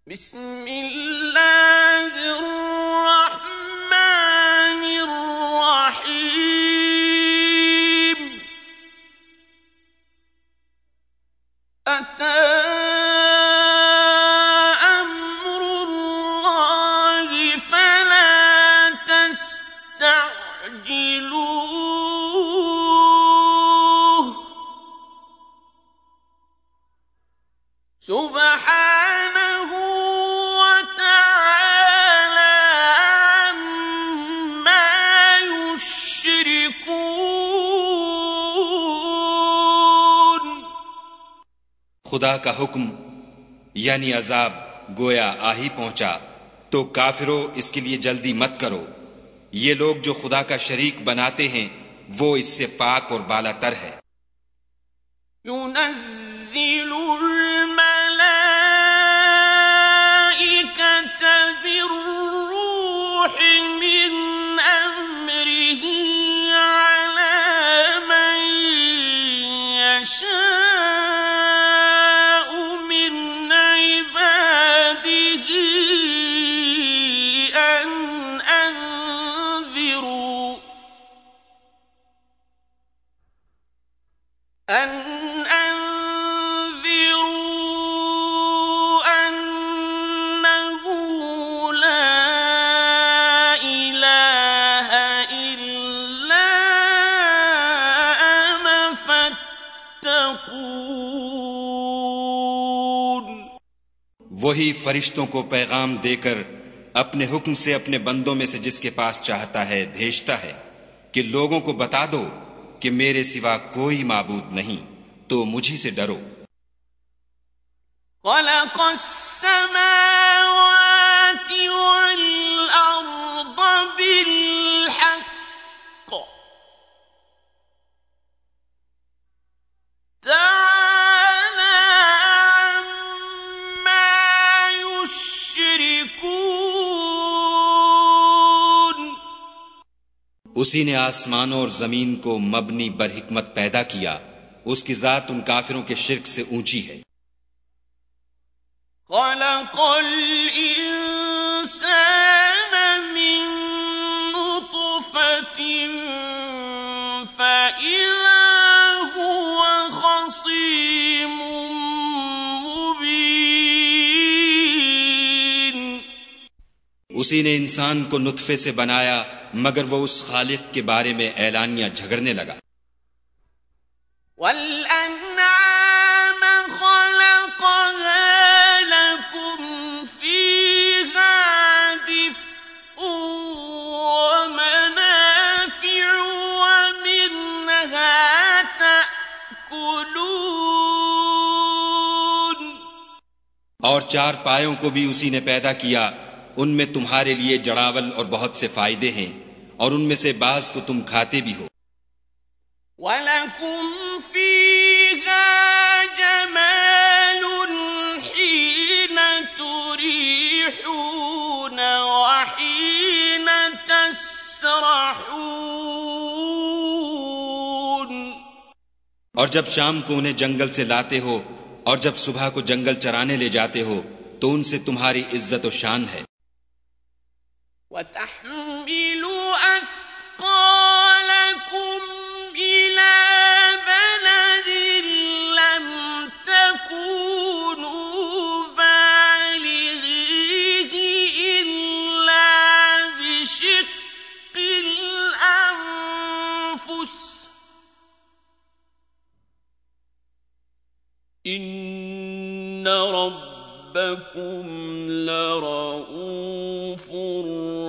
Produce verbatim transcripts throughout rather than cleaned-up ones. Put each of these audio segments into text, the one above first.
बिस्मिल्लाहिर्रहमानिर्रहीम। अता अम्रुल्लाहि फला तस्तअजिलूह। सुब्हानहु व तआला अम्मा युश्रिकून। खुदा का हुक्म यानी अजाब गोया आ ही पहुंचा तो काफिरों इसके लिए जल्दी मत करो। ये लोग जो खुदा का शरीक बनाते हैं वो इससे पाक और बालातर है। युनज़्ज़िलुल मलाइकता बिर्रूहि मिन अम्रिही अला मन यशाअ मिन इबादिही अन अंज़िरू अन अंज़िरू अन्नहु ला इलाहा इल्ला अना फत्तकून। वही फरिश्तों को पैगाम देकर अपने हुक्म से अपने बंदों में से जिसके पास चाहता है भेजता है कि लोगों को बता दो कि मेरे सिवा कोई माबूद नहीं, तो मुझी से डरो। खलक़स समावाति वल अर्द बिल्हक़्क़ तआला अम्मा युश्रिकून। उसी ने आसमानों और जमीन को मबनी बर हिकमत पैदा किया, उसकी जात उन काफिरों के शिर्क से ऊंची है। खलक़ल इंसान मिन नुत्फ़तिन फ़इज़ा हुवा ख़सीमुम मुबीन। उसी ने इंसान को नुत्फे से बनाया मगर वो उस खालिक के बारे में ऐलानिया झगड़ने लगा। वल्अनआम खलक़हा लकुम फ़ीहा दिफ़्उन व मनाफ़िउ व मिन्हा तअकुलून। और चार पायों को भी उसी ने पैदा किया, उनमें तुम्हारे लिए जड़ावल और बहुत से फायदे हैं और उनमें से बाज को तुम खाते भी हो। वलकुम फ़ीहा जमालुन हीन तुरीहून व हीन तस्रहून। और जब शाम को उन्हें जंगल से लाते हो और जब सुबह को जंगल चराने ले जाते हो तो उनसे तुम्हारी इज्जत और शान है। वतहमिलु अस्क़ालकुम इला बलदिन लम तकूनू बालिग़ीहि इल्ला बिशिक़्क़िल अन्फ़ुस इन्न रब्बकुम लरऊफ़ुर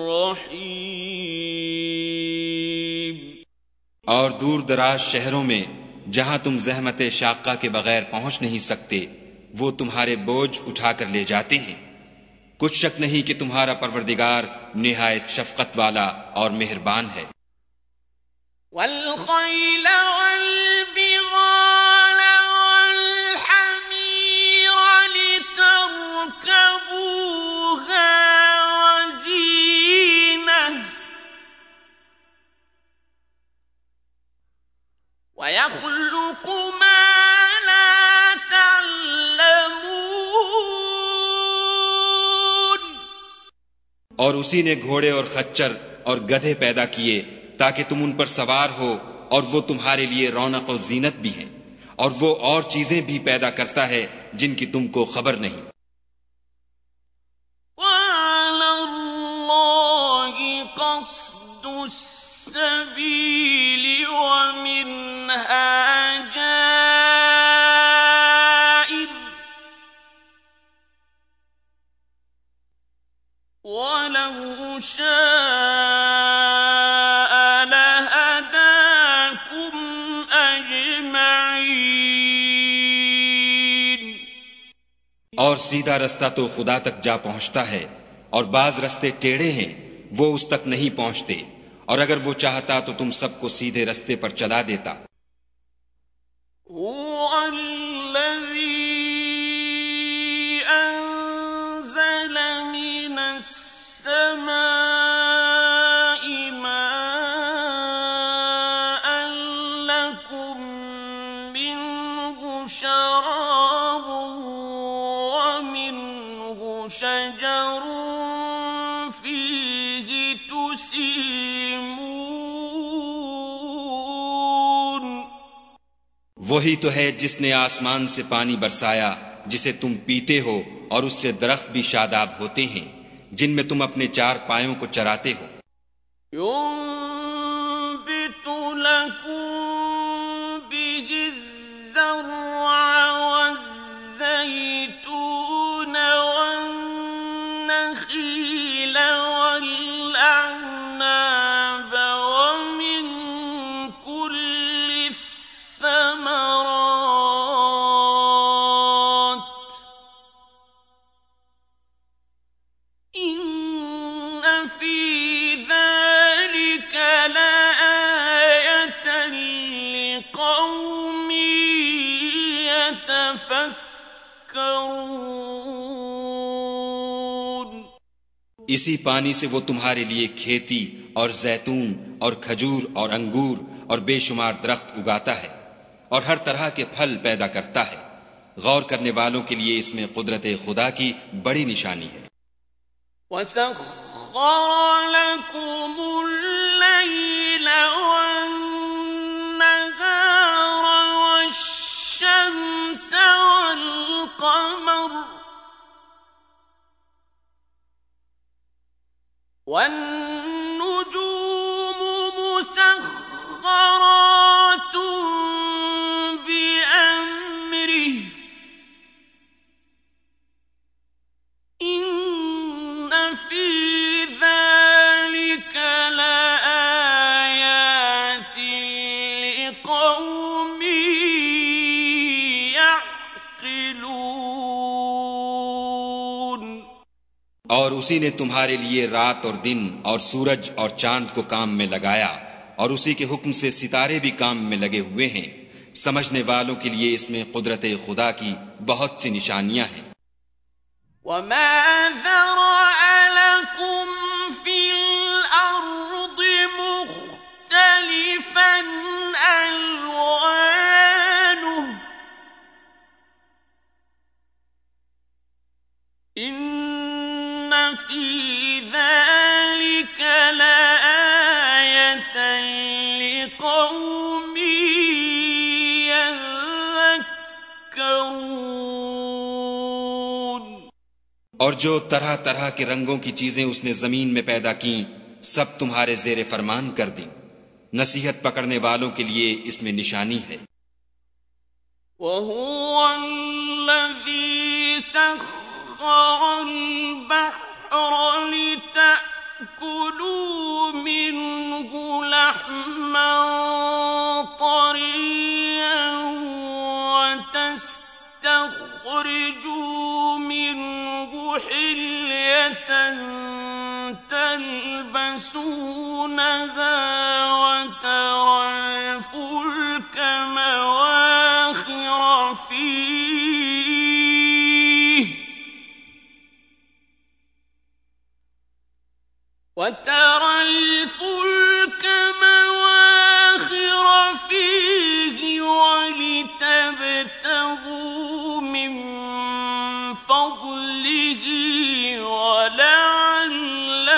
रहीम। और दूर दराज शहरों में जहां तुम ज़हमत शाक़ा के बगैर पहुंच नहीं सकते वो तुम्हारे बोझ उठाकर ले जाते हैं। कुछ शक नहीं कि तुम्हारा परवरदिगार निहायत शफकत वाला और मेहरबान है। वल खैल वल बिगाल वल हमीर लितरकबूहा वज़ीनह वयख़्लुक़ु मा ला तअलमून। और उसी ने घोड़े और खच्चर और गधे पैदा किए ताकि तुम उन पर सवार हो, और वो तुम्हारे लिए रौनक और जीनत भी हैं, और वो और चीजें भी पैदा करता है जिनकी तुमको खबर नहीं। और सीधा रास्ता तो खुदा तक जा पहुंचता है, और बाज रास्ते टेढ़े हैं, वो उस तक नहीं पहुंचते, और अगर वो चाहता तो तुम सबको सीधे रास्ते पर चला देता। वही तो है जिसने आसमान से पानी बरसाया जिसे तुम पीते हो, और उससे दरख्त भी शादाब होते हैं जिनमें तुम अपने चार पायों को चराते हो। इसी पानी से वो तुम्हारे लिए खेती और जैतून और खजूर और अंगूर और बेशुमार दरख्त उगाता है, और हर तरह के फल पैदा करता है। गौर करने वालों के लिए इसमें कुदरत खुदा की बड़ी निशानी है। वन्नुजूम मुसख्खरातुन बिअम्रिहि इन्न फी ज़ालिका लआयातिन लिक़ौमिन यअक़िलून। और उसी ने तुम्हारे लिए रात और दिन और सूरज और चांद को काम में लगाया, और उसी के हुक्म से सितारे भी काम में लगे हुए हैं। समझने वालों के लिए इसमें कुदरत खुदा की बहुत सी निशानियां हैं। वमा ज़रअ लकुम फिल अर्दि मुख्तलिफन अल्वानुहु इन्न फी ज़ालिका लआयतन लिक़ौमिन यज़क्करून। और जो तरह तरह के रंगों की चीजें उसने जमीन में पैदा की, सब तुम्हारे जेरे फरमान कर दी। नसीहत पकड़ने वालों के लिए इसमें निशानी है। वहुवल्लज़ी सख्खरल बहर लितअकुलू मिन्हु लहमन तरिय्यन वतस्तखरिजू मिन्हु हिल्यतन तल्बसूनहा वतरल फुल्क मवाखिर फीह وترى الفلك مواخر فيه ولتبتغوا من فضله ولعلكم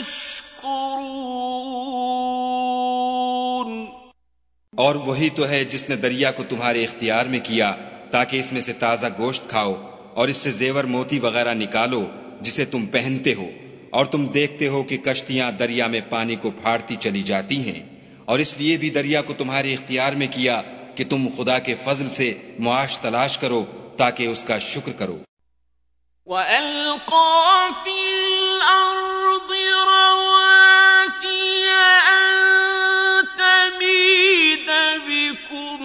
تشكرون और वही तो है जिसने दरिया को तुम्हारे इख्तियार में किया ताकि इसमें से ताजा गोश्त खाओ और इससे जेवर मोती वगैरह निकालो जिसे तुम पहनते हो, और तुम देखते हो कि कश्तियां दरिया में पानी को फाड़ती चली जाती हैं, और इसलिए भी दरिया को तुम्हारे इख्तियार में किया कि तुम खुदा के फजल से मुआश तलाश करो ताकि उसका शुक्र करो। وَأَلْقَى فِي الْأَرْضِ رَوَاسِيَ أَن تَمِيدَ بِكُمْ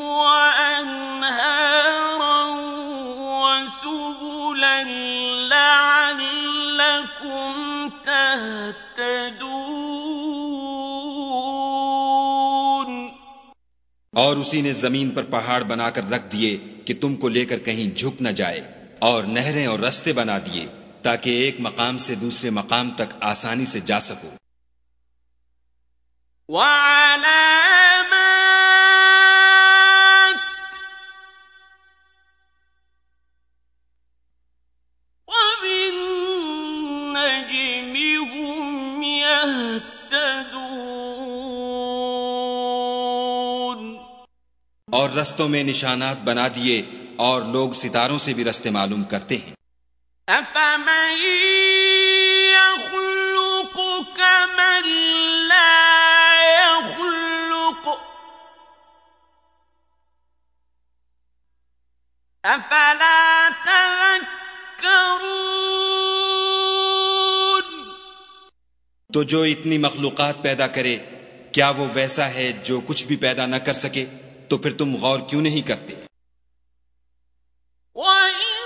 وَأَنْهَارًا وَسُبُلًا لَعَلَّكُمْ تَهْتَدُونَ और उसी ने जमीन पर पहाड़ बनाकर रख दिए कि तुमको लेकर कहीं झुक न जाए, और नहरें और रास्ते बना दिए ताकि एक मकाम से दूसरे मकाम तक आसानी से जा सको। وَعَلَامَاتٍ وَبِالنَّجْمِ هُمْ يَهْتَدُونَ और रस्तों में निशानात बना दिए और लोग सितारों से भी रास्ते मालूम करते हैं। أَفَمَن يَخْلُقُ كَمَن لَّا يَخْلُقُ أَفَلَا تَذَكَّرُونَ तो जो इतनी मखलूकात पैदा करे, क्या वो वैसा है जो कुछ भी पैदा न कर सके? तो फिर तुम गौर क्यों नहीं करते? وَإِن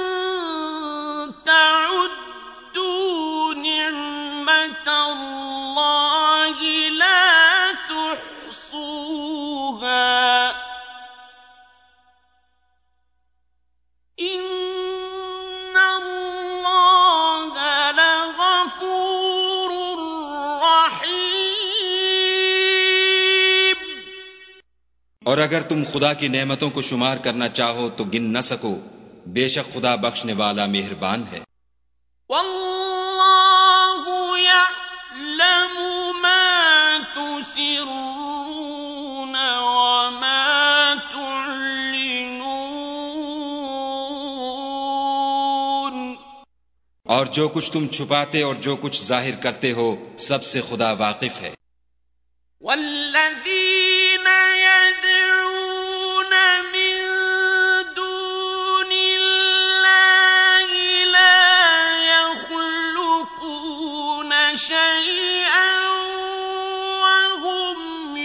تَعُدُّوا نِعْمَةَ اللَّهِ لَا تُحْصُوهَا إِنَّ اللَّهَ لَغَفُورٌ رَّحِيمٌ और अगर तुम खुदा की नेमतों को शुमार करना चाहो तो गिन न सको, बेशक खुदा बख्शने वाला मेहरबान है। وَاللَّهُ يَعْلَمُ مَا تُسِرُّونَ وَمَا تُعْلِنُونَ और जो कुछ तुम छुपाते और जो कुछ जाहिर करते हो, सबसे खुदा वाकिफ है। وَالَّذِينَ يَدْعُونَ مِن دُونِ اللَّهِ لَا يَخْلُقُونَ شَيْئًا وَهُمْ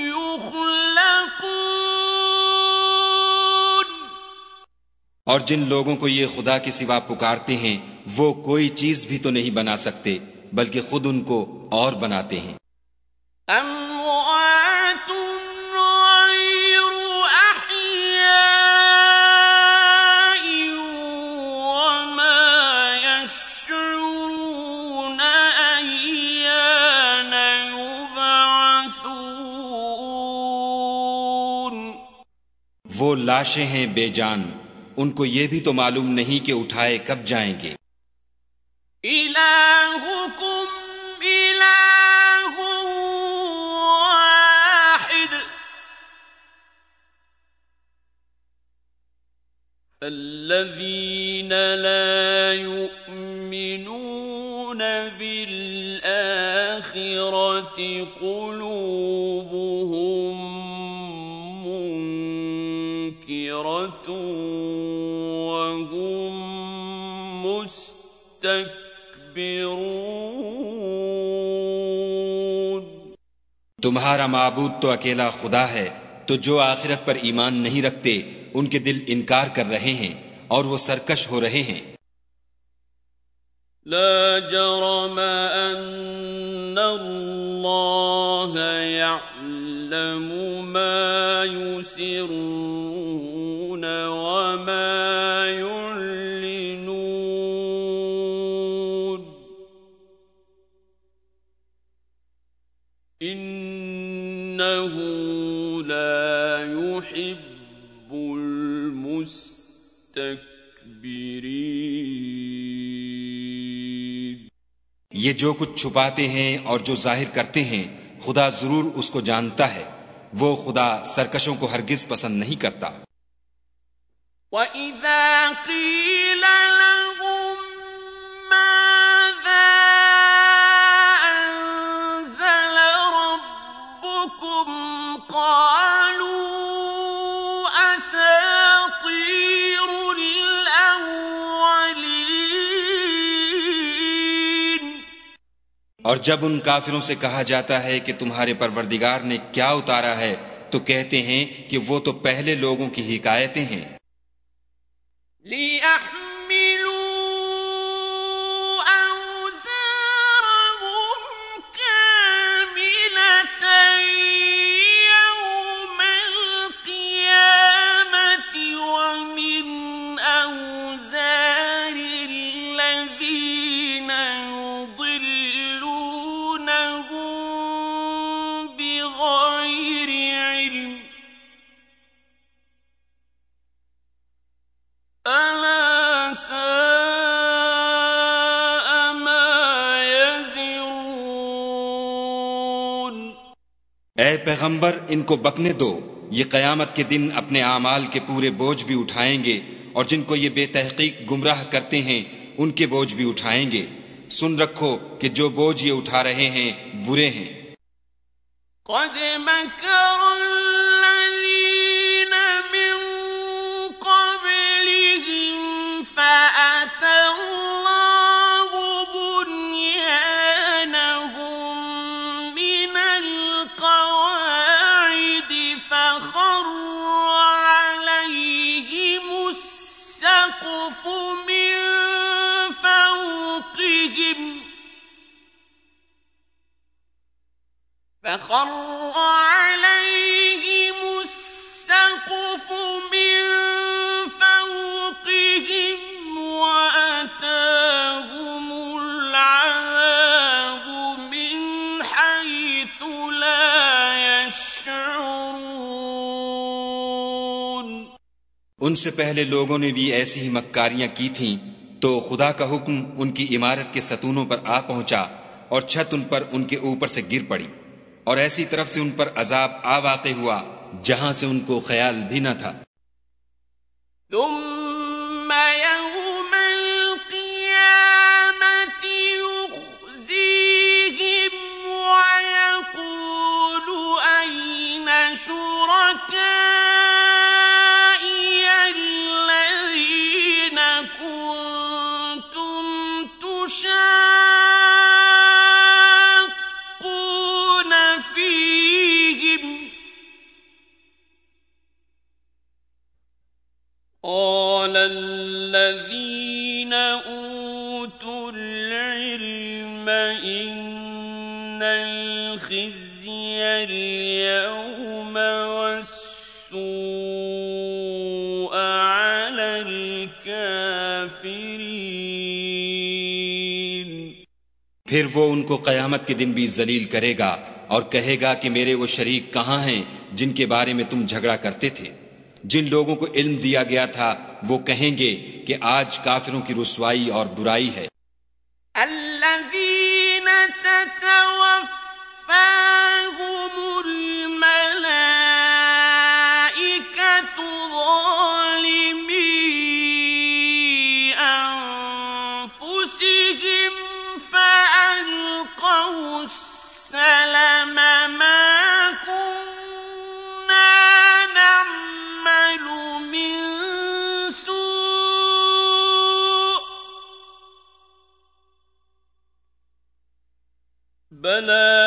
يُخْلَقُونَ और जिन लोगों को ये खुदा के सिवा पुकारते हैं, वो कोई चीज भी तो नहीं बना सकते, बल्कि खुद उनको और बनाते हैं। أَمْوَاتٌ غَيْرُ أَحْيَاءٍ وَمَا يَشْعُرُونَ أَيَّانَ يُبْعَثُونَ वो लाशें हैं बेजान, उनको ये भी तो मालूम नहीं कि उठाए कब जाएंगे। إِلَٰهُكُمْ إِلَٰهٌ وَاحِدٌ فَالَّذِينَ لَا يُؤْمِنُونَ بِالْآخِرَةِ قُلُوبُهُم مُّنكِرَةٌ وَهُم مُّسْتَكْبِرُونَ तुम्हारा माबूद तो अकेला खुदा है, तो जो आखिरत पर ईमान नहीं रखते उनके दिल इनकार कर रहे हैं और वो सरकश हो रहे हैं। لا جرم أن الله يعلم ما يسرون وما يعلنون إنه لا يحب المستكبرين ये जो कुछ छुपाते हैं और जो जाहिर करते हैं खुदा जरूर उसको जानता है। वो खुदा सरकशों को हरगिज पसंद नहीं करता। وَإِذَا قِيلَ لَهُم مَّاذَا أَنزَلَ رَبُّكُمْ قَالُوا أَسَاطِيرُ الْأَوَّلِينَ। और जब उन काफिरों से कहा जाता है कि तुम्हारे परवरदिगार ने क्या उतारा है, तो कहते हैं कि वो तो पहले लोगों की हिकायतें हैं। لِيَحْمِلُوا أَوْزَارَهُمْ كَامِلَةً يَوْمَ الْقِيَامَةِ وَمِنْ أَوْزَارِ الَّذِينَ يُضِلُّونَهُم بِغَيْرِ عِلْمٍ أَلَا سَاءَ مَا يَزِرُونَ۔ ऐ पैगंबर, इनको बकने दो। ये कयामत के दिन अपने आमाल के पूरे बोझ भी उठाएंगे और जिनको ये बेतहकीक गुमराह करते हैं उनके बोझ भी उठाएंगे। सुन रखो कि जो बोझ ये उठा रहे हैं बुरे हैं। قَدْ مَكَرَ الَّذِينَ مِن قَبْلِهِمْ فَأَتَى اللَّهُ بُنْيَانَهُم مِّنَ الْقَوَاعِدِ فَخَرَّ عَلَيْهِمُ السَّقْفُ مِن فَوْقِهِمْ فَخَرَّ عَلَيْهِمُ السَّقْفُ مِن فَوْقِهِمْ وَأَتَاهُمُ الْعَذَابُ مِنْ حَيْثُ لَا يَشْعُرُونَ۔ उनसे पहले लोगों ने भी ऐसी ही मक्कारियां की थीं, तो खुदा का हुक्म उनकी इमारत के सतूनों पर आ पहुंचा और छत उन पर उनके ऊपर से गिर पड़ी और ऐसी तरफ से उन पर अजाब आ वाक़े हुआ जहां से उनको ख्याल भी न था। ثُمَّ يَوْمَ الْقِيَامَةِ يُخْزِيهِمْ وَيَقُولُ أَيْنَ شُرَكَائِيَ الَّذِينَ كُنتُمْ تُشَاقُّونَ فِيهِمْ قَالَ الَّذِينَ أُوتُوا الْعِلْمَ إِنَّ الْخِزْيَ الْيَوْمَ وَالسُّوءَ عَلَى الْكَافِرِينَ۔ फिर वो उनको कयामत के दिन भी जलील करेगा और कहेगा कि मेरे वो शरीक कहाँ हैं जिनके बारे में तुम झगड़ा करते थे। जिन लोगों को इल्म दिया गया था वो कहेंगे कि आज काफिरों की रुसवाई और बुराई है। الَّذِينَ تَتَوَفَّاهُمُ الْمَلَائِكَةُ ظَالِمِي أَنفُسِهِمْ فَأَلْقَوْا السَّلَمَ مَا كُنَّا نَعْمَلُ مِن سُوءٍ بَلَىٰ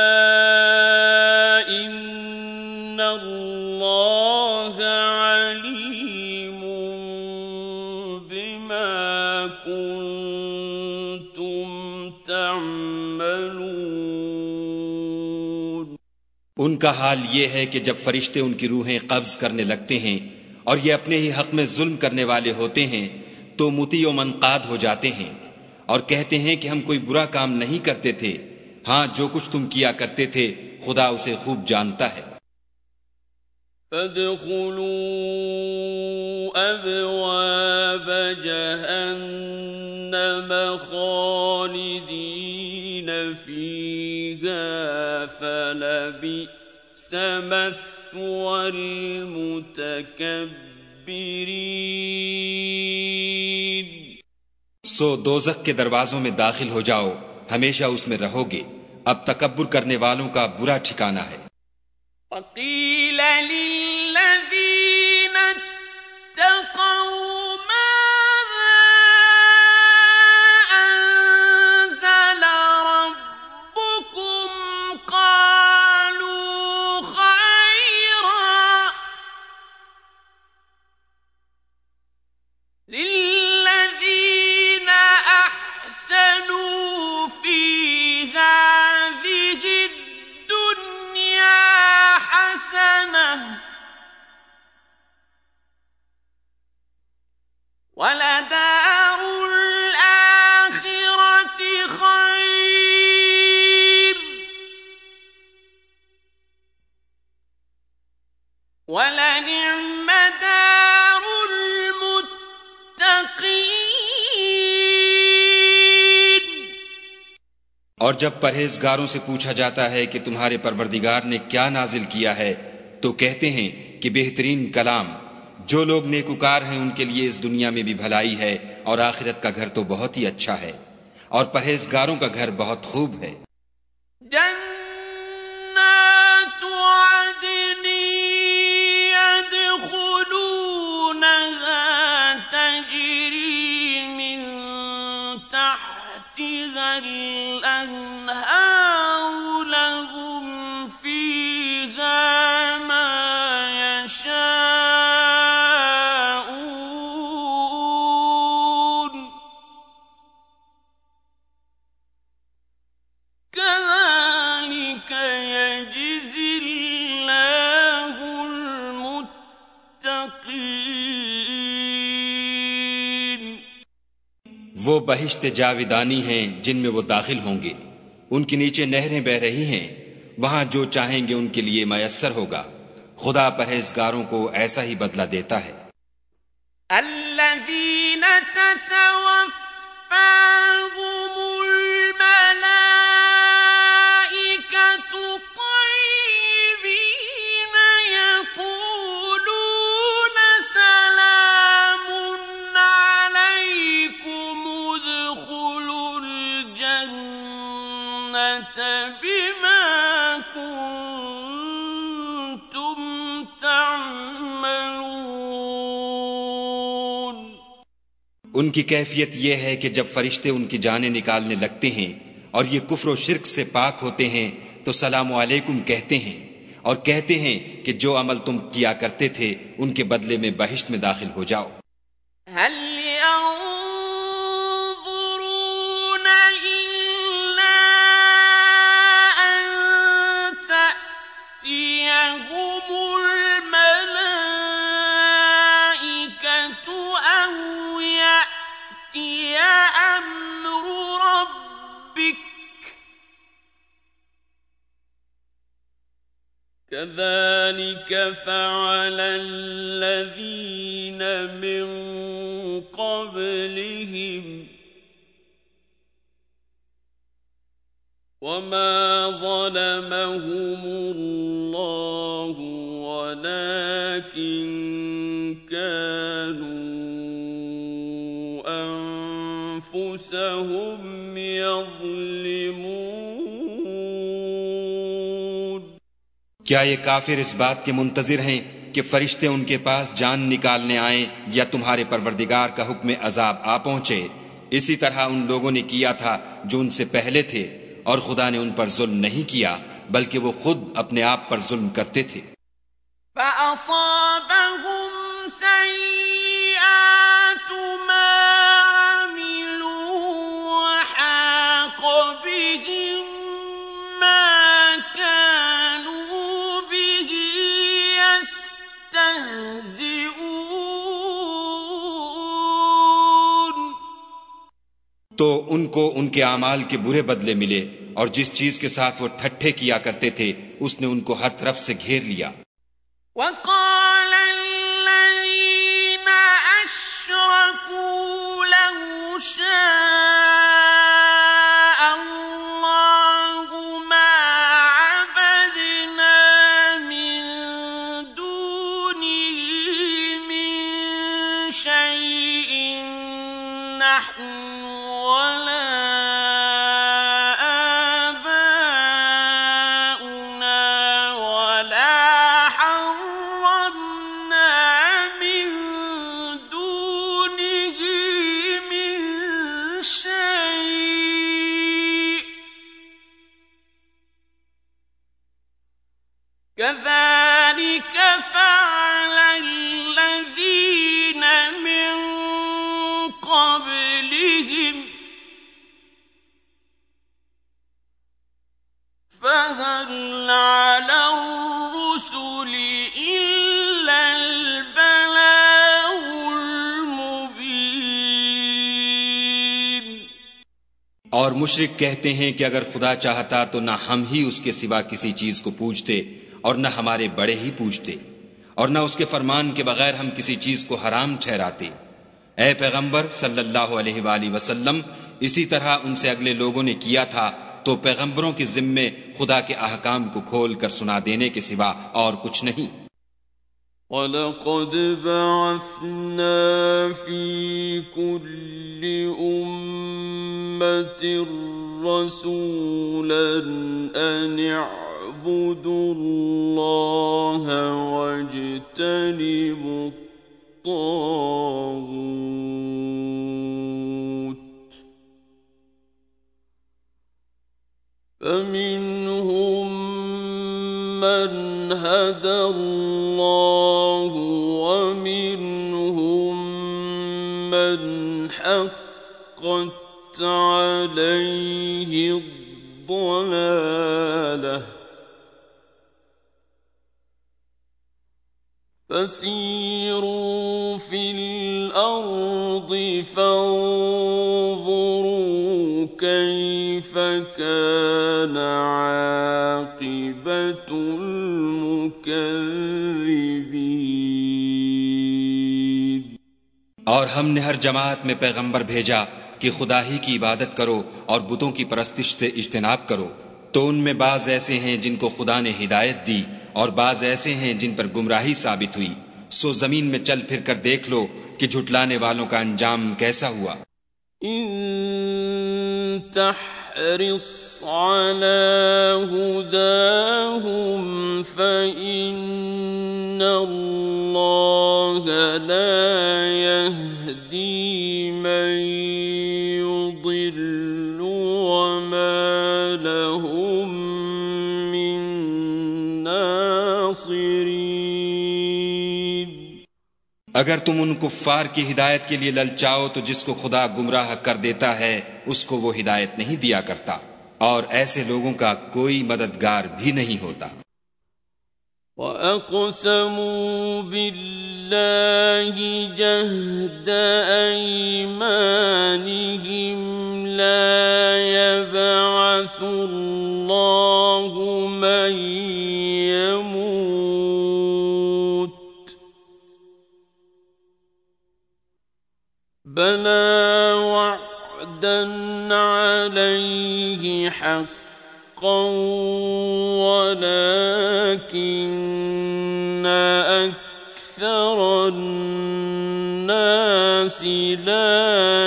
إِنَّ اللَّهَ عَلِيمٌ بِمَا كُنتُمْ تَعْمَلُونَ۔ उनका हाल ये है कि जब फरिश्ते उनकी रूहें कब्ज करने लगते हैं और ये अपने ही हक में जुल्म करने वाले होते हैं तो मुती व मनकाद हो जाते हैं और कहते हैं कि हम कोई बुरा काम नहीं करते थे। हाँ, जो कुछ तुम किया करते थे खुदा उसे खूब जानता है। فَادْخُلُوا أَبْوَابَ جَهَنَّمَ خالدين فيها فلبئس مثوى المتكبرين। सो दोजख के दरवाजों में दाखिल हो जाओ, हमेशा उसमें रहोगे। अब तकब्बुर करने वालों का बुरा ठिकाना है। वक़ील लिल्लज़ीन इत्तक़ौ माज़ा अंज़ल रब्बुकुम क़ालू ख़ैरा लिल्लज़ीन अहसनू फ़ी हाज़िहि दुन्या हसनह वलदारुल आखिरति खैर वलनिअम दारुल मुत्तक़ीन। और जब परहेजगारों से पूछा जाता है कि तुम्हारे परवरदिगार ने क्या नाजिल किया है, तो कहते हैं कि बेहतरीन कलाम। जो लोग नेकुकार हैं उनके लिए इस दुनिया में भी भलाई है और आखिरत का घर तो बहुत ही अच्छा है, और परहेजगारों का घर बहुत खूब है। जन्नातु अदनि यदखुलूनहा तजरी मिन तहतिहल अन्हारु लहुम फीहा मा यशाऊन कज़ालिक यजज़िल्लाहुल मुत्तक़ीन। वो बहिश्त जाविदानी हैं जिनमें वो दाखिल होंगे, उनके नीचे नहरें बह रही हैं, वहां जो चाहेंगे उनके लिए मयस्सर होगा। खुदा परहेजगारों को ऐसा ही बदला देता है। الذين تتوفاهم الملائكة طيبين يقولون سلام عليكم ادخلوا الجنة بما كنتم تعملون। उनकी कैफियत यह है कि जब फरिश्ते उनकी जानें निकालने लगते हैं और ये कुफ्र और शिर्क से पाक होते हैं तो सलाम अलैकुम कहते हैं और कहते हैं कि जो अमल तुम किया करते थे उनके बदले में बहिश्त में दाखिल हो जाओ। هل ينظرون إلا أن تأتيهم الملائكة أو يأتي أمر ربك كذلك فعل الذين من قبلهم وما ظلمهم الله ولكن كانوا أنفسهم يظلمون। क्या ये काफिर इस बात के मुंतजिर हैं कि फरिश्ते उनके पास जान निकालने आए या तुम्हारे परवरदिगार का हुक्म अजाब आ पहुंचे? इसी तरह उन लोगों ने किया था जो उनसे पहले थे, और खुदा ने उन पर जुल्म नहीं किया बल्कि वो खुद अपने आप पर जुल्म करते थे। فأصابهم سيئات ما عملوا وحاق بهم ما كانوا به يستهزئون। तो उनको उनके आमाल के बुरे बदले मिले, और जिस चीज के साथ वो ठट्ठे किया करते थे उसने उनको हर तरफ से घेर लिया। وقال الذين أشركوا لو شاء ولا آباؤنا ولا حرمنا من دونه من شيء كذلك فعل الذين من قبلهم فهل على الرسل إلا البلاغ المبين। और मुशरिक कहते हैं कि अगर खुदा चाहता तो न हम ही उसके सिवा किसी चीज को पूजते और न हमारे बड़े ही पूजते और न उसके फरमान के बगैर हम किसी चीज को हराम ठहराते। ए पैगंबर सल्लल्लाहु अलैहि वाली वसल्लम, इसी तरह उनसे अगले लोगों ने किया था, तो पैगंबरों के जिम्मे खुदा के अहकाम को खोल कर सुना देने के सिवा और कुछ नहीं। वलक़द बअस्ना फी कुल्ली उम्मतिर रसूलन अन इअ्बुदुल्लाह वज्तनिबुत तागूत فمنهم من هدى الله ومنهم من حقت عليه الضلالة فسيروا في الأرض فانظروا كيف كان عاقبة المكذبين। और हमने हर जमात में पैगंबर भेजा कि खुदा ही की इबादत करो और बुतों की परस्तिश से इज्तिनाब करो, तो उनमें बाज ऐसे हैं जिनको खुदा ने हिदायत दी और बाज ऐसे हैं जिन पर गुमराही साबित हुई। सो जमीन में चल फिर कर देख लो कि झुटलाने वालों का अंजाम कैसा हुआ। इन तहरिस अला हुदाहुम फइन्नल्लाह ला यहदी मन युदिल्लु वमा लहुम मिन नासिरीन। अगर तुम उन कुफ्फार की हिदायत के लिए ललचाओ तो जिसको खुदा गुमराह कर देता है उसको वो हिदायत नहीं दिया करता, और ऐसे लोगों का कोई मददगार भी नहीं होता। وَأَقْسَمُوا بِاللَّهِ جَهْدَ أَيْمَانِهِمْ لَا يَبْعَثُ اللَّهُ مَن يَمُوتُ بَلَى وَعْدًا عَلَيْهِ حَقًّا وَلَكِنَّ أَكْثَرَ النَّاسِ لَا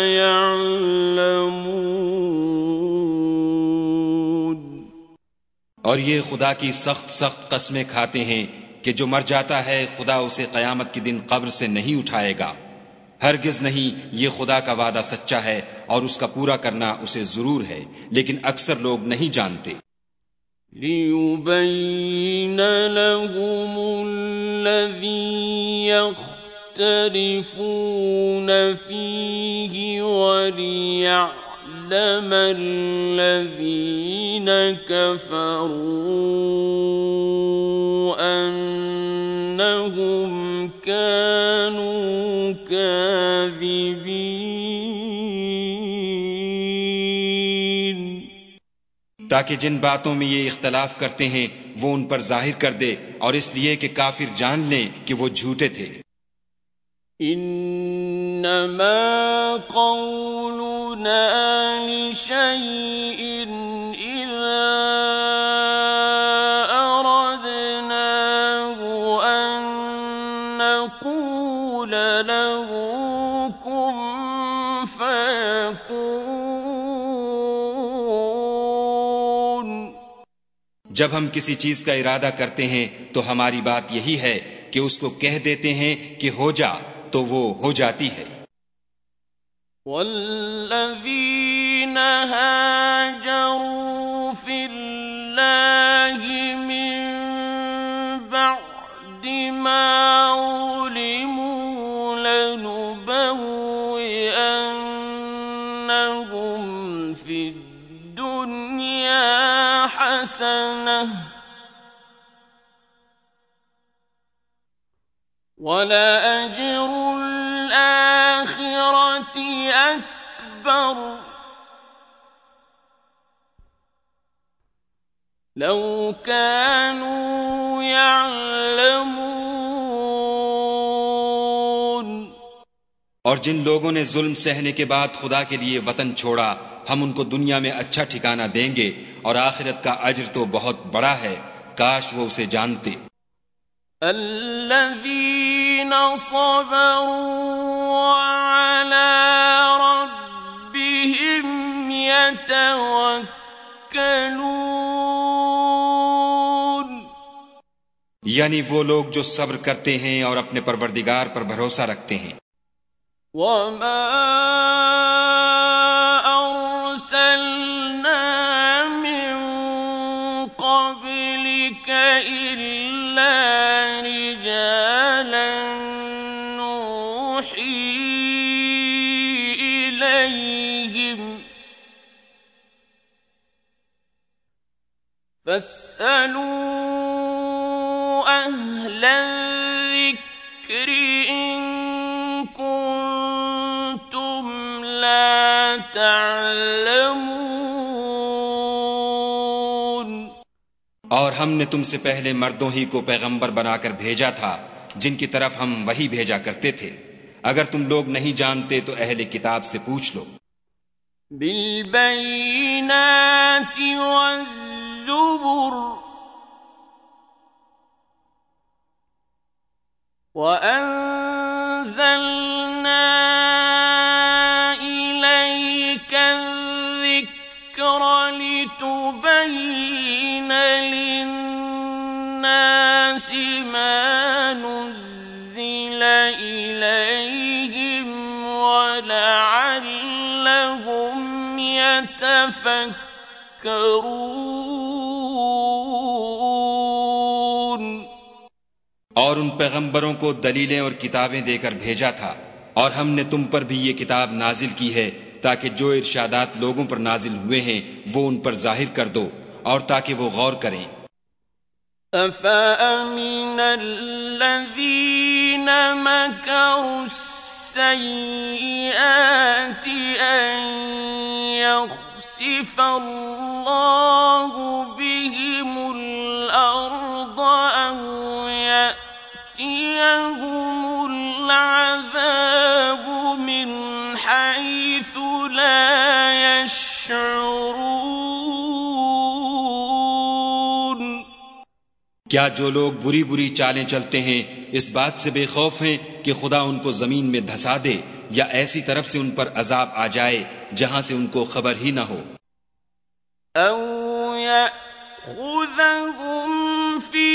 يَعْلَمُونَ। और ये खुदा की सख्त सख्त कस्में खाते हैं कि जो मर जाता है खुदा उसे कयामत के दिन कब्र से नहीं उठाएगा। हरगिज नहीं, ये खुदा का वादा सच्चा है और उसका पूरा करना उसे जरूर है, लेकिन अक्सर लोग नहीं जानते। लियुबय्यिन लहुमुल्लज़ी यख्तलिफून फीहि वलियअलमल्लज़ीन कफ़रू अन्नहुम कानू काज़िबीन। ताकि जिन बातों में ये इख्तलाफ करते हैं वो उन पर जाहिर कर दे, और इसलिए कि काफिर जान लें कि वो झूठे थे। इन्नमा क़ौलुना लिशैइन इज़ा अरदनाहु अन नक़ूल लहू कुन फ़यकून। जब हम किसी चीज का इरादा करते हैं तो हमारी बात यही है कि उसको कह देते हैं कि हो जा, तो वो हो जाती है। वल्लज़ीन हाजरू फिल्लाहि मिन बअदि मा उलिमू लनुबव्विअन्नहुम फिद्दुन्या हसनह वलअज्रुल आखिरति अकबर लौ कानू यअलमून। और जिन लोगों ने जुल्म सहने के बाद खुदा के लिए वतन छोड़ा, हम उनको दुनिया में अच्छा ठिकाना देंगे और आखिरत का अज्र तो बहुत बड़ा है, काश वो उसे जानते। अल्लज़ीना सबरू अला रब्बिहिम यतवक्कलून, यानी वो लोग जो सब्र करते हैं और अपने परवरदिगार पर भरोसा रखते हैं। वमा अर्सलना मिन क़ब्लिक इल्ला रिजालन नूही इलैहिम फस्अलू अहला ज़िक्रि इन कुन्तुम ला तअलमून। और हमने तुमसे पहले मर्दों ही को पैगंबर बनाकर भेजा था, जिनकी तरफ हम वही भेजा करते थे। अगर तुम लोग नहीं जानते तो अहले किताब से पूछ लो। बिलबय्यिनाति वज़्ज़ुबुर वअंज़लना इलैका الذِّक्र लितुबय्यिन लिन्नास मा नुज़्ज़िल इलैहिम वलअल्लहुम यतफक्करून। और उन पैगंबरों को दलीलें और किताबें देकर भेजा था, और हमने तुम पर भी ये किताब नाजिल की है ताकि जो इरशादात लोगों पर नाजिल हुए हैं वो उन पर जाहिर कर दो, और ताकि वो गौर करें। अफ़अमिनल्लज़ीन मकरुस्सय्यिआति अन यख़सिफ़ल्लाहु बिहिमुल अर्द अव यअतियहुमुल अज़ाबु मिन हैसु ला यशऊरून। क्या जो लोग बुरी बुरी चालें चलते हैं इस बात से बेखौफ हैं कि खुदा उनको जमीन में धंसा दे, या ऐसी तरफ से उन पर अजाब आ जाए जहां से उनको खबर ही न हो। औ यअख़ुज़हुम फ़ी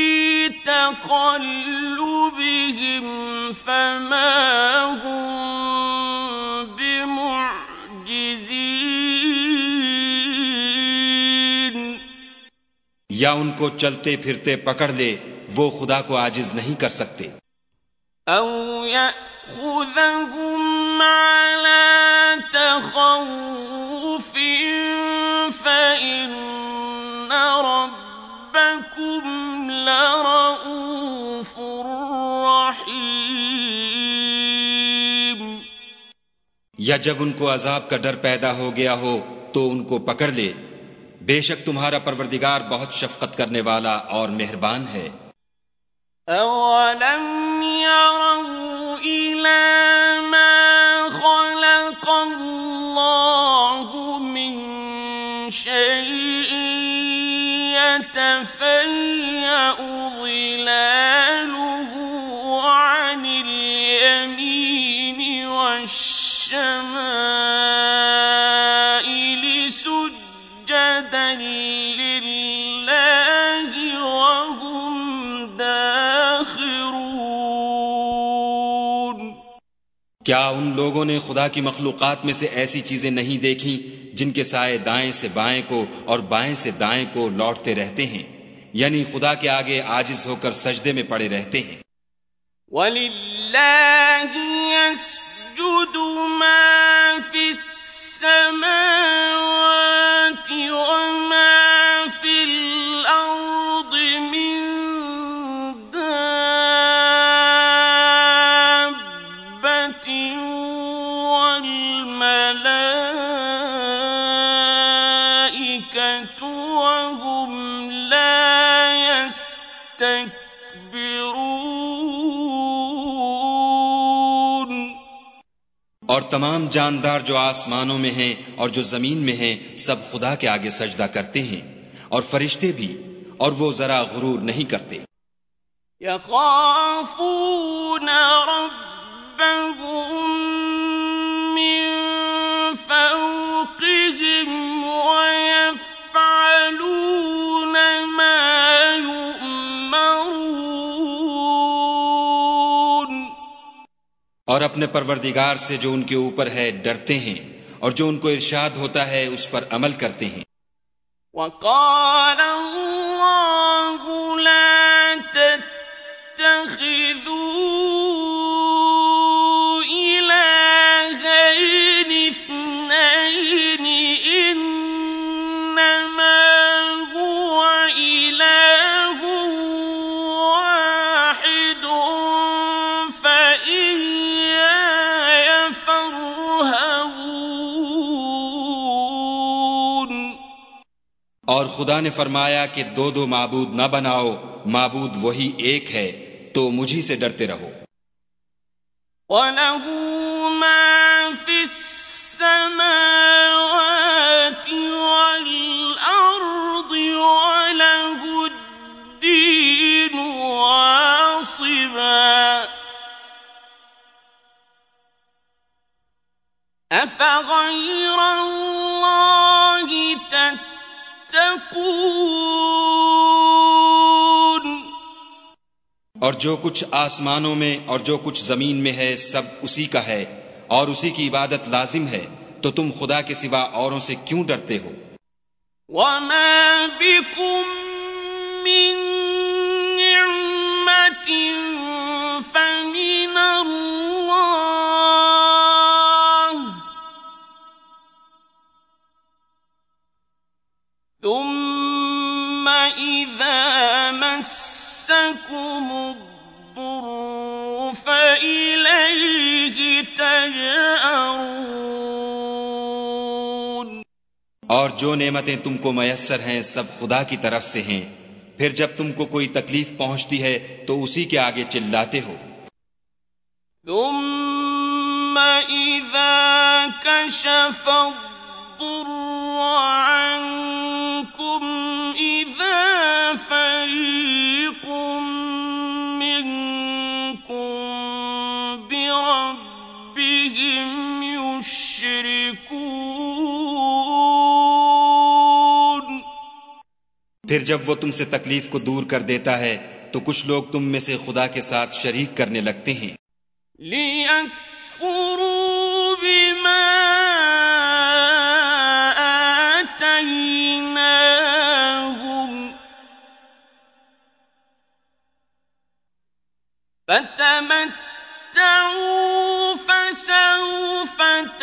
तक़ल्लुबिहिम फ़मा हुम बिमुअजिज़ीन। या उनको चलते फिरते पकड़ ले, वो खुदा को आजिज नहीं कर सकते। औ यअख़ुज़हुम अला तख़व्वुफ़िन फ़इन्न रब्बकुम लरऊफ़ुर रहीम। या जब उनको अजाब का डर पैदा हो गया हो तो उनको पकड़ ले, बेशक तुम्हारा परवरदिगार बहुत शफकत करने वाला और मेहरबान है। अवलम यरौ इला मा खलक़ल्लाहु मिन शैइन यतफ़य्यअु ज़िलालुहु अनिल यमीनि वश्शमाइलि सुज्जदन लिल्लाहि क्या उन लोगों ने खुदा की मखलूकात में से ऐसी चीजें नहीं देखी जिनके साए दाएं से बाएं को और बाएं से दाएं को लौटते रहते हैं, यानी खुदा के आगे आजिज होकर सजदे में पड़े रहते हैं। वलिल्लाहि यस्जुदु मा फिस समावाति व मा फिल अर्दि मिन दाब्बतिन वल मलाइकतु व हुम ला यस्तकबिरून। और तमाम जानदार जो आसमानों में हैं और जो जमीन में हैं सब खुदा के आगे सजदा करते हैं, और फरिश्ते भी, और वो जरा गुरूर नहीं करते। यखाफून रब्बहुम मिन फौक़िहिम व यफ़अलून मा यु'मरून। और अपने परवरदिगार से जो उनके ऊपर है डरते हैं, और जो उनको इरशाद होता है उस पर अमल करते हैं। वक़ाल अल्लाहु ला तत्तखिज़ू इलाहैन इस्नैन इन्नमा हुव इलाहुन वाहिदुन फ़इय्याय फ़र्हबून। और खुदा ने फरमाया कि दो दो माबूद न बनाओ, माबूद वही एक है, तो मुझी से डरते रहो। वलहु मा फिस समावाति वल अर्दि वलहुद्दीन वासिबा। अफ़ग़ैर अल्लाहि तत्तक़ून। और जो कुछ आसमानों में और जो कुछ जमीन में है सब उसी का है, और उसी की इबादत लाजिम है, तो तुम खुदा के सिवा औरों से क्यों डरते हो? वमा बिकुम मिन निअमतिन फमिनल्लाह तुम्मा इज़ा मस्सकुमुद्दुर्रु फ़इलैहि तजअरून। और जो नेमतें तुमको मयस्सर हैं सब खुदा की तरफ से हैं, फिर जब तुमको कोई तकलीफ पहुंचती है तो उसी के आगे चिल्लाते हो। तुम्मा इज़ा कशफ़द्दुर्र अन्कुम इज़ा फ़रीक़ुम मिनकुम बिरब्बिहिम युश्रिकून। फिर जब वो तुमसे तकलीफ को दूर कर देता है तो कुछ लोग तुम में से खुदा के साथ शरीक करने लगते हैं। लियकफुरू बिमा आतैनाहुम फतमत्तऊ फसौफ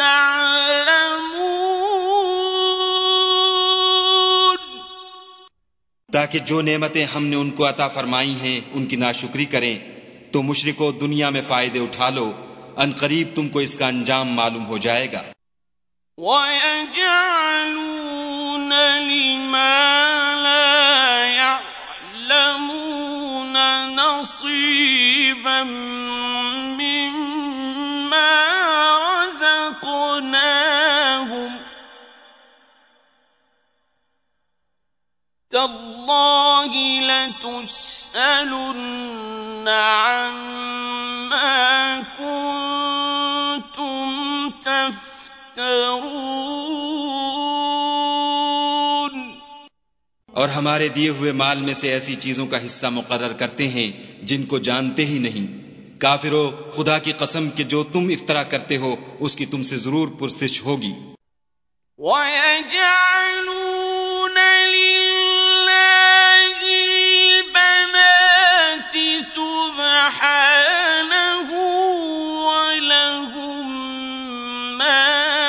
तअलमून। ताकि जो नेमतें हमने उनको अता फरमाई हैं उनकी नाशुक्री करें, तो मुशरिको दुनिया में फायदे उठा लो, अनकरीब तुमको इसका अंजाम मालूम हो जाएगा। वयजअलून लिमा ला यअलमून नसीबन मिम्मा रज़क़नाहुम तल्लाहि लतुस्अलुन्न अम्मा कुन्तुम तफ्तरून। और हमारे दिए हुए माल में से ऐसी चीजों का हिस्सा मुकर्रर करते हैं जिनको जानते ही नहीं, काफिरो, खुदा की कसम कि जो तुम इफ्तरा करते हो उसकी तुमसे जरूर पुरस्तिश होगी। وَيَجْعَلُونَ لِلَّهِ الْبَنَاتِ سُبْحَانَهُ وَلَهُم مَّا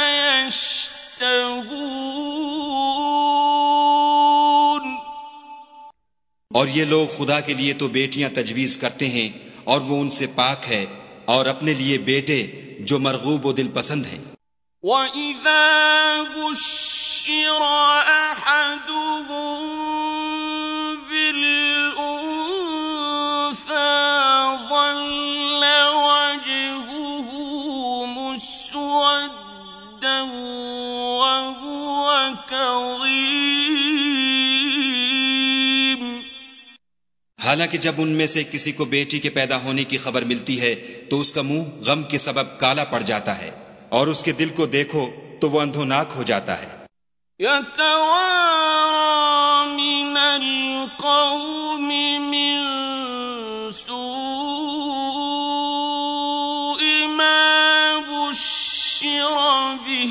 يَشْتَهُونَ। और ये लोग खुदा के लिए तो बेटियां तजवीज करते हैं और वो उनसे पाक है, और अपने लिए बेटे जो मरगूब व दिल पसंद हैं। وَإِذَا بُشِّرَ أَحَدُهُم بِالْأُنثَىٰ ظَلَّ وَجْهُهُ مُسْوَدًّا وَهُوَ كَظِيمٌ। हालांकि जब उनमें से किसी को बेटी के पैदा होने की खबर मिलती है तो उसका मुंह गम के सबब काला पड़ जाता है, और उसके दिल को देखो तो वो अंधोनाक हो जाता है। يَتَوَارَىٰ مِنَ الْقَوْمِ مِن سُوءِ مَا بُشِّرَ بِهِ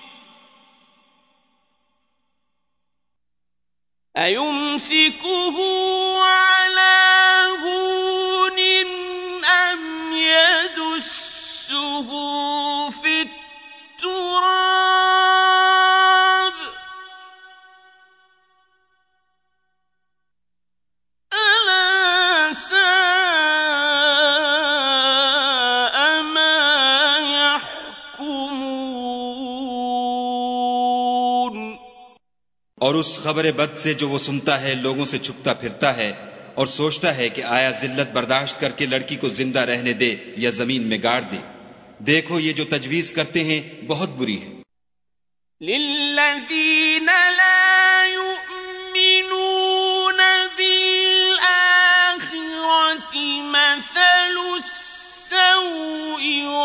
أَيُمْسِكُهُ عَلَىٰ هُونٍ أَمْ يَدُسُّهُ فِي التُّرَابِ أَلَا سَاءَ مَا يَحْكُمُونَ۔ और उस खबर बद से जो वो सुनता है लोगों से छुपता फिरता है और सोचता है कि आया जिल्लत बर्दाश्त करके लड़की को जिंदा रहने दे या जमीन में गाड़ दे। देखो ये जो तजवीज करते हैं बहुत बुरी है। لِلَّذِينَ لَا يُؤْمِنُونَ بِالْآخِرَةِ مَثَلُ السَّوْءِ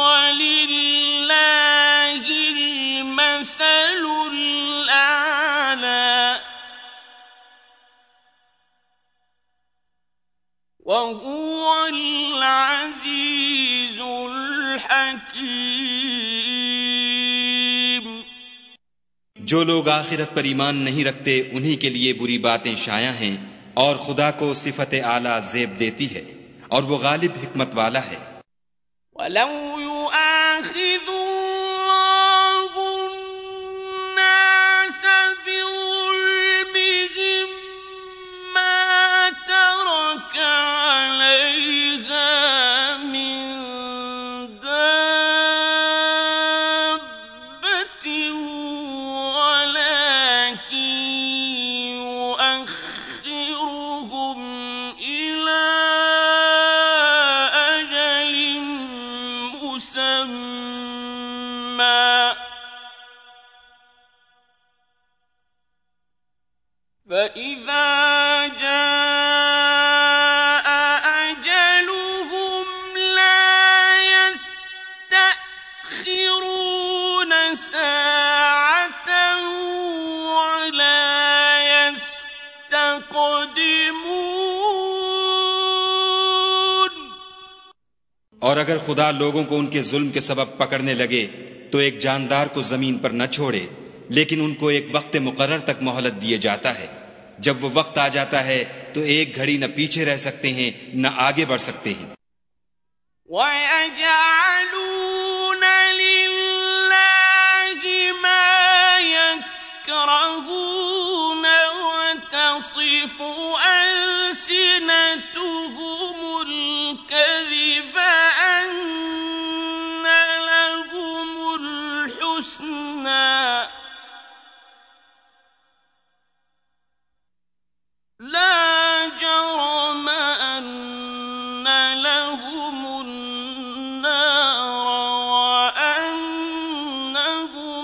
وَلِلَّهِ الْمَثَلُ الْأَعْلَى وَهُوَ الْعَزِيزُ الْحَكِيمُ۔ जो लोग आखिरत पर ईमान नहीं रखते उन्हीं के लिए बुरी बातें शाया हैं, और खुदा को सिफत आला जेब देती है, और वो गालिब हिकमत वाला है। وَلَوْ يُؤَاخِذُ اللَّهُ النَّاسَ بِظُلْمِهِم مَّا تَرَكَ عَلَيْهَا مِن دَابَّةٍ وَلَٰكِن يُؤَخِّرُهُمْ إِلَىٰ أَجَلٍ مُّسَمًّى فَإِذَا جَاءَ أَجَلُهُمْ لَا يَسْتَأْخِرُونَ سَاعَةً وَلَا يَسْتَقْدِمُونَ۔ और अगर खुदा लोगों को उनके जुल्म के सबब पकड़ने लगे तो एक जानदार को जमीन पर न छोड़े, लेकिन उनको एक वक्त मुकर्रर तक मोहलत दिए जाता है। जब वो वक्त आ जाता है तो एक घड़ी न पीछे रह सकते हैं न आगे बढ़ सकते हैं। وَيَجْعَلُونَ لِلَّهِ مَا يَكْرَهُونَ وَتَصِفُ أَلْسِنَتُهُمُ الْكَذِبَ أَنَّ لَهُمُ الْحُسْنَىٰ لَا جَرَمَ أَنَّ لَهُمُ النَّارَ وَأَنَّهُم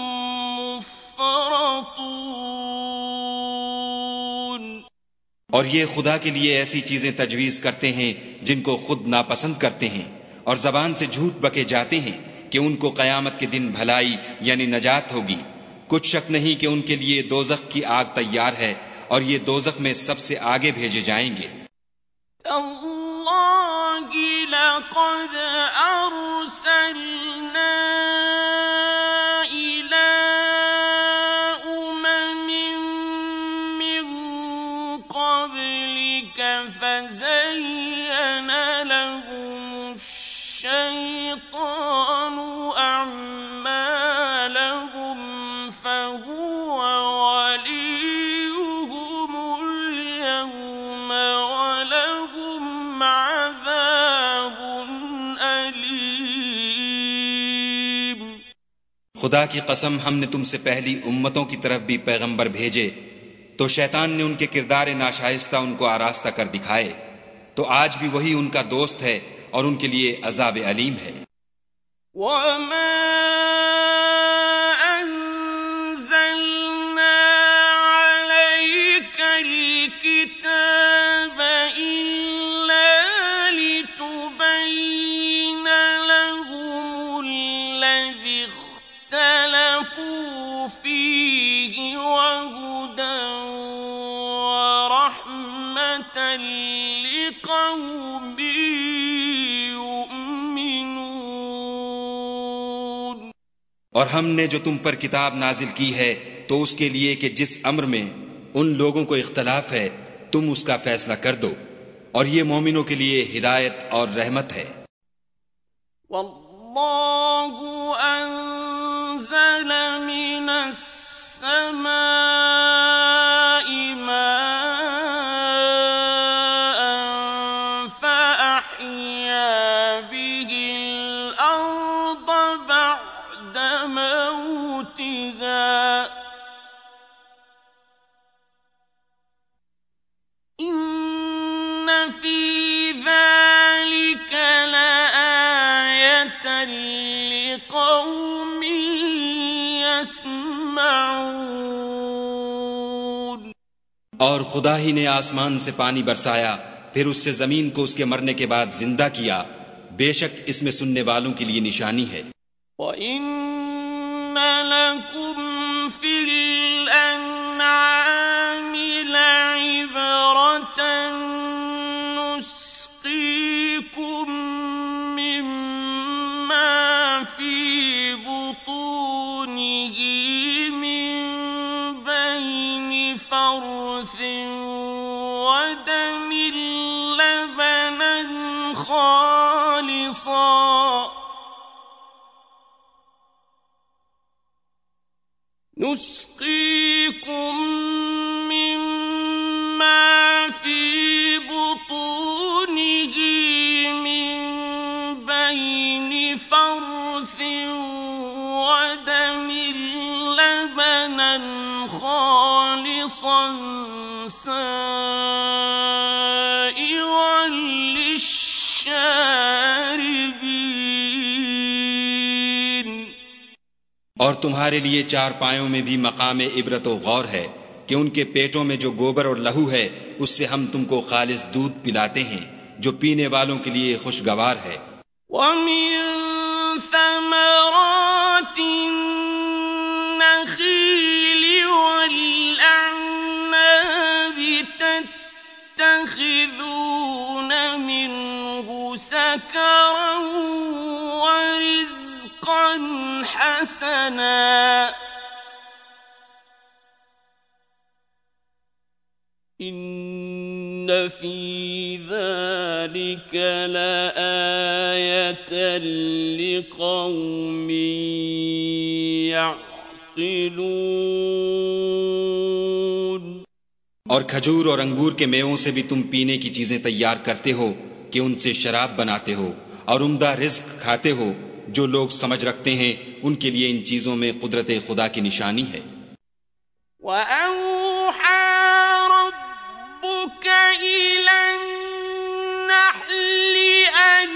مُّفْرَطُونَ۔ और ये खुदा के लिए ऐसी चीजें तजवीज करते हैं जिनको खुद नापसंद करते हैं, और जबान से झूठ बके जाते हैं कि उनको कयामत के दिन भलाई यानी नजात होगी। कुछ शक नहीं कि उनके लिए दोजख की आग तैयार है, और ये दोजख में सबसे आगे भेजे जाएंगे। تَاللَّهِ لَوْ لقد أرسلنا إلى أمم من قبلك فزين لهم الشيطان أعمالهم فهو وليهم اليوم ولهم عذاب أليم. खुदा की कसम, हमने तुमसे पहली उम्मतों की तरफ भी पैगंबर भेजे तो शैतान ने उनके किरदार नाशाइस्ता उनको आरास्ता कर दिखाए, तो आज भी वही उनका दोस्त है और उनके लिए अजाब अलीम है. وما أنزلنا عليك الكتاب إلا لتبين لهم الذي اختلفوا فيه وهدى ورحمة لقوم يؤمنون. और हमने जो तुम पर किताब नाजिल की है तो उसके लिए कि जिस अम्र में उन लोगों को इख्तलाफ है तुम उसका फैसला कर दो, और ये मोमिनों के लिए हिदायत और रहमत है. والله أنزل من السماء ماء فأحيا به الأرض بعد موتها إن في ذلك لآية لقوم يسمعون. और खुदा ही ने आसमान से पानी बरसाया, फिर उससे जमीन को उसके मरने के बाद जिंदा किया. बेशक इसमें सुनने वालों के लिए निशानी है. وَإِنَّ لَكُمْ فِي الْأَنْعَامِ لَعِبْرَةً نُسْقِيكُم مِّمَّا فِي بُطُونِهِ مِن بَيْنِ فَرْثٍ ودم لبنا خالصا نسقيكم مما في بطونه من بين فرث ودم لبنا خالصا سائغا للشاربين. और तुम्हारे लिए चार पायों में भी मकाम इबरत व गौर है कि उनके पेटों में जो गोबर और लहू है उससे हम तुमको खालिस दूध पिलाते हैं जो पीने वालों के लिए खुशगवार है. وَمِن ثَمَرَاتِ النَّخِيلِ وَالْأَعْنَابِ تَتَّخِذُونَ مِنْهُ سَكَرًا وَرِزْقًا حَسَنًا إِنَّ فِي ذَلِكَ لَآيَةً لِقَوْمٍ يَعْقِلُونَ. और खजूर और अंगूर के मेवों से भी तुम पीने की चीजें तैयार करते हो कि उनसे शराब बनाते हो और उम्दा रिज्क खाते हो. जो लोग समझ रखते हैं उनके लिए इन चीजों में कुदरत खुदा की निशानी है. وَأَوْحَى رَبُّكَ إِلَى النَّحْلِ أَنِ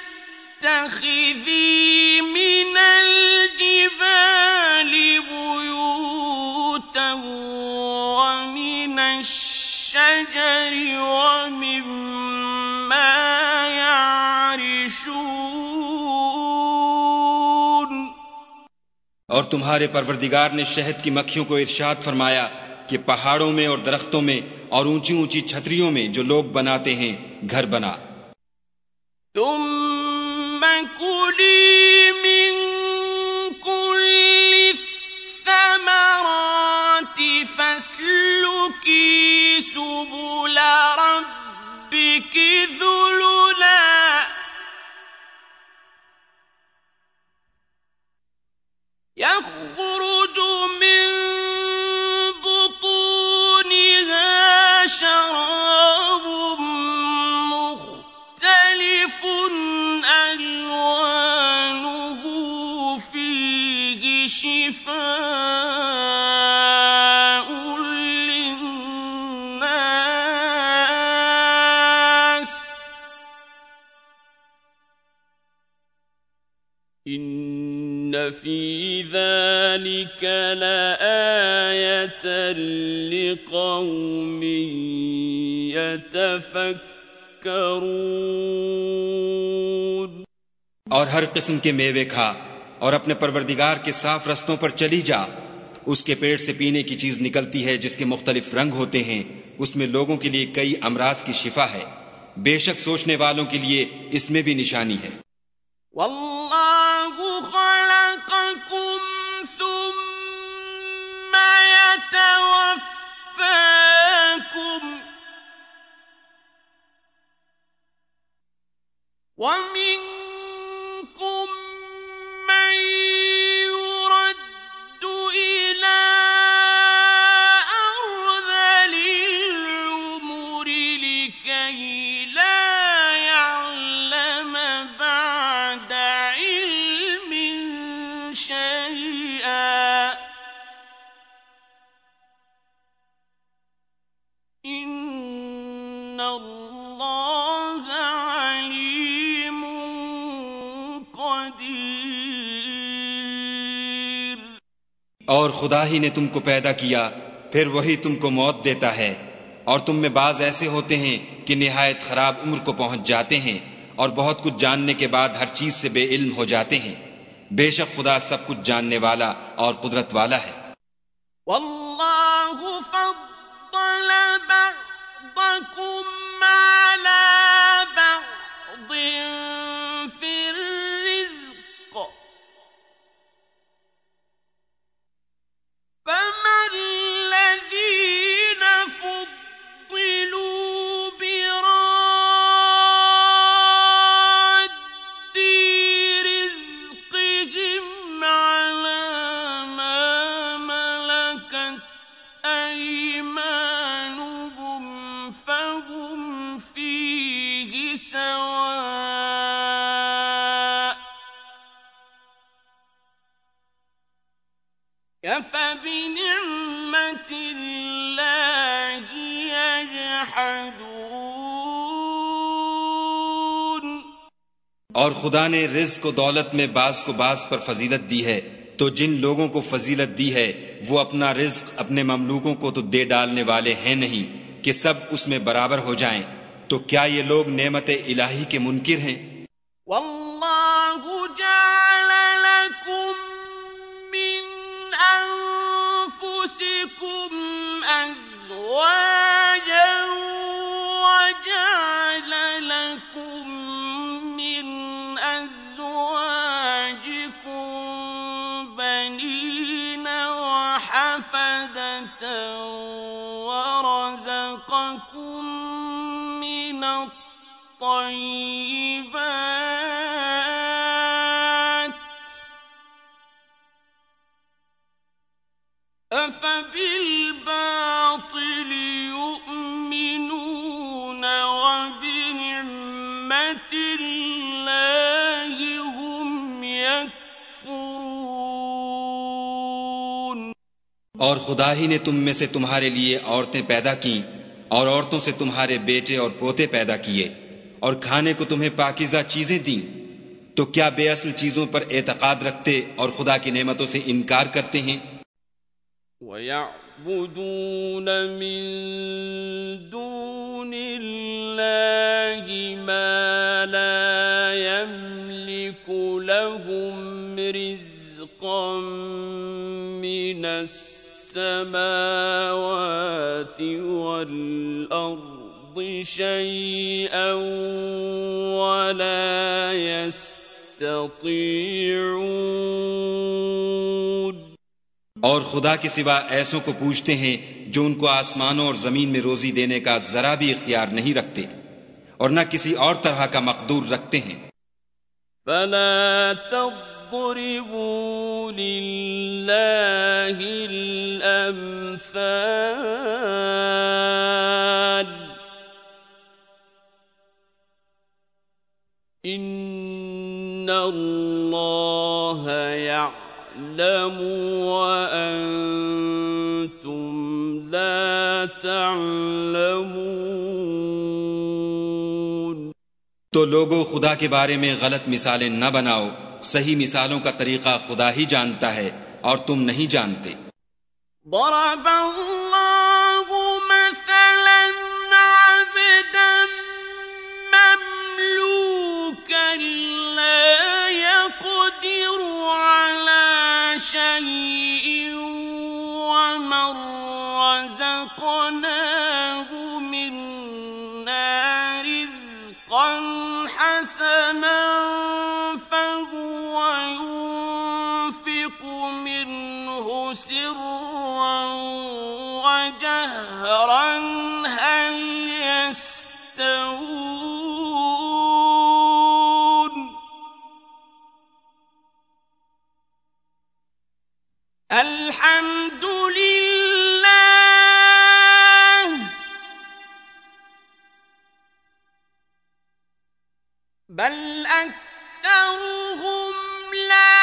اتَّخِذِي مِنَ الْجِبَالِ بُيُوتًا وَمِنَ الشَّجَرِ وَمِمَّا يَعْرِشُونَ. और तुम्हारे परवरदिगार ने शहद की मक्खियों को इरशाद फरमाया कि पहाड़ों में और दरख्तों में और ऊंची ऊंची छतरियों में जो लोग बनाते हैं घर बना. तुम كُلِي مِن كُلِّ الثَّمَرَاتِ فَاسْلُكِي سُبُلَ رَبِّكِ ذُلُلًا يَخْرُجُ مِن بُطُونِهَا شَرَابٌ مُخْتَلِفٌ أَلْوَانُهُ فِيهِ شِفَاءٌ لِّلنَّاسِ إِنَّ فِي ذَلِكَ لَآيَةً لِقَوْمٍ يَتَفَكَّرُونَ। और हर किस्म के मेवे खा और अपने परवरदिगार के साफ रस्तों पर चली जा। उसके पेट से पीने की चीज निकलती है जिसके मुख्तलिफ रंग होते हैं। उसमें लोगों के लिए कई अमराज की शिफा है। बेशक सोचने वालों के लिए इसमें भी निशानी है। वल्लाहु खलक़कुम सुम्मा यतवफ़्फ़ाकुम वमिनकुम मन युरद्दु इला अर्ज़लिल उमूरि लिकई ला यअलम बअद इल्मिन शैआ इन्नल्लाह अलीमुन क़दीर। और खुदा ही ने तुमको पैदा किया, फिर वही तुमको मौत देता है। और तुम में बाज ऐसे होते हैं कि निहायत खराब उम्र को पहुंच जाते हैं और बहुत कुछ जानने के बाद हर चीज से बेइल्म हो जाते हैं। बेशक खुदा सब कुछ जानने वाला और कुदरत वाला है। वल्लाहु फद्दल बअदकुम अला बअदिन फिर रिज़्क़ फमल्लज़ीन फुद्दिलू बिराद्दि रिज़्क़िहिम अला मा मलकत أيمانهم فهم فيه سواء أفبنعمة الله يجحدون। और खुदा ने रिज़्क़ और दौलत में बाज को बाज पर फजीलत दी है, तो जिन लोगों को फजीलत दी है वो अपना रिज़्क़ अपने ममलूकों को तो दे डालने वाले हैं नहीं कि सब उसमें बराबर हो जाएं। तो क्या ये लोग नेमत इलाही के मुनकिर हैं? वल्लाहु जअल लकुम मिन अनफुसिकुम अज़वाजन वजअल लकुम मिन अज़वाजिकुम बनीन वहफदतन वरज़क़कुम मिन الطيبات أفبالباطل يؤمنون وبنعمة الله هم يكفرون। और खुदा ही ने तुम में से तुम्हारे लिए औरतें पैदा की और औरतों से तुम्हारे बेटे और पोते पैदा किए और खाने को तुम्हें पाकीज़ा चीजें दी। तो क्या बेअसल चीजों पर एतकाद रखते और खुदा की नेमतों से इनकार करते हैं? वयअबुदून मिन दूनिल्लाहि मा ला यमलिकु लहुम रिज़्क़न मिनस समावाति वल अर्द शैअन वला यस्ततीऊन। يستطيعون और खुदा के सिवा ऐसों को पूछते हैं जो उनको आसमानों और जमीन में रोजी देने का जरा भी इख्तियार नहीं रखते और न किसी और तरह का मकदूर रखते हैं। فلا تضربوا لله الأمثال إن الله يعلم وأنتم لا تعلمون। तो लोगों खुदा के बारे में गलत मिसालें न बनाओ, सही मिसालों का तरीका खुदा ही जानता है और तुम नहीं जानते। ضرب الله مثلا عبدا مملوكا لا يقدر على شيء ومن رزقناه منا رزقا حسنا فهو ينفق منه سرا وجهرا هل يستوون الحمد لله بل أكثرهم لا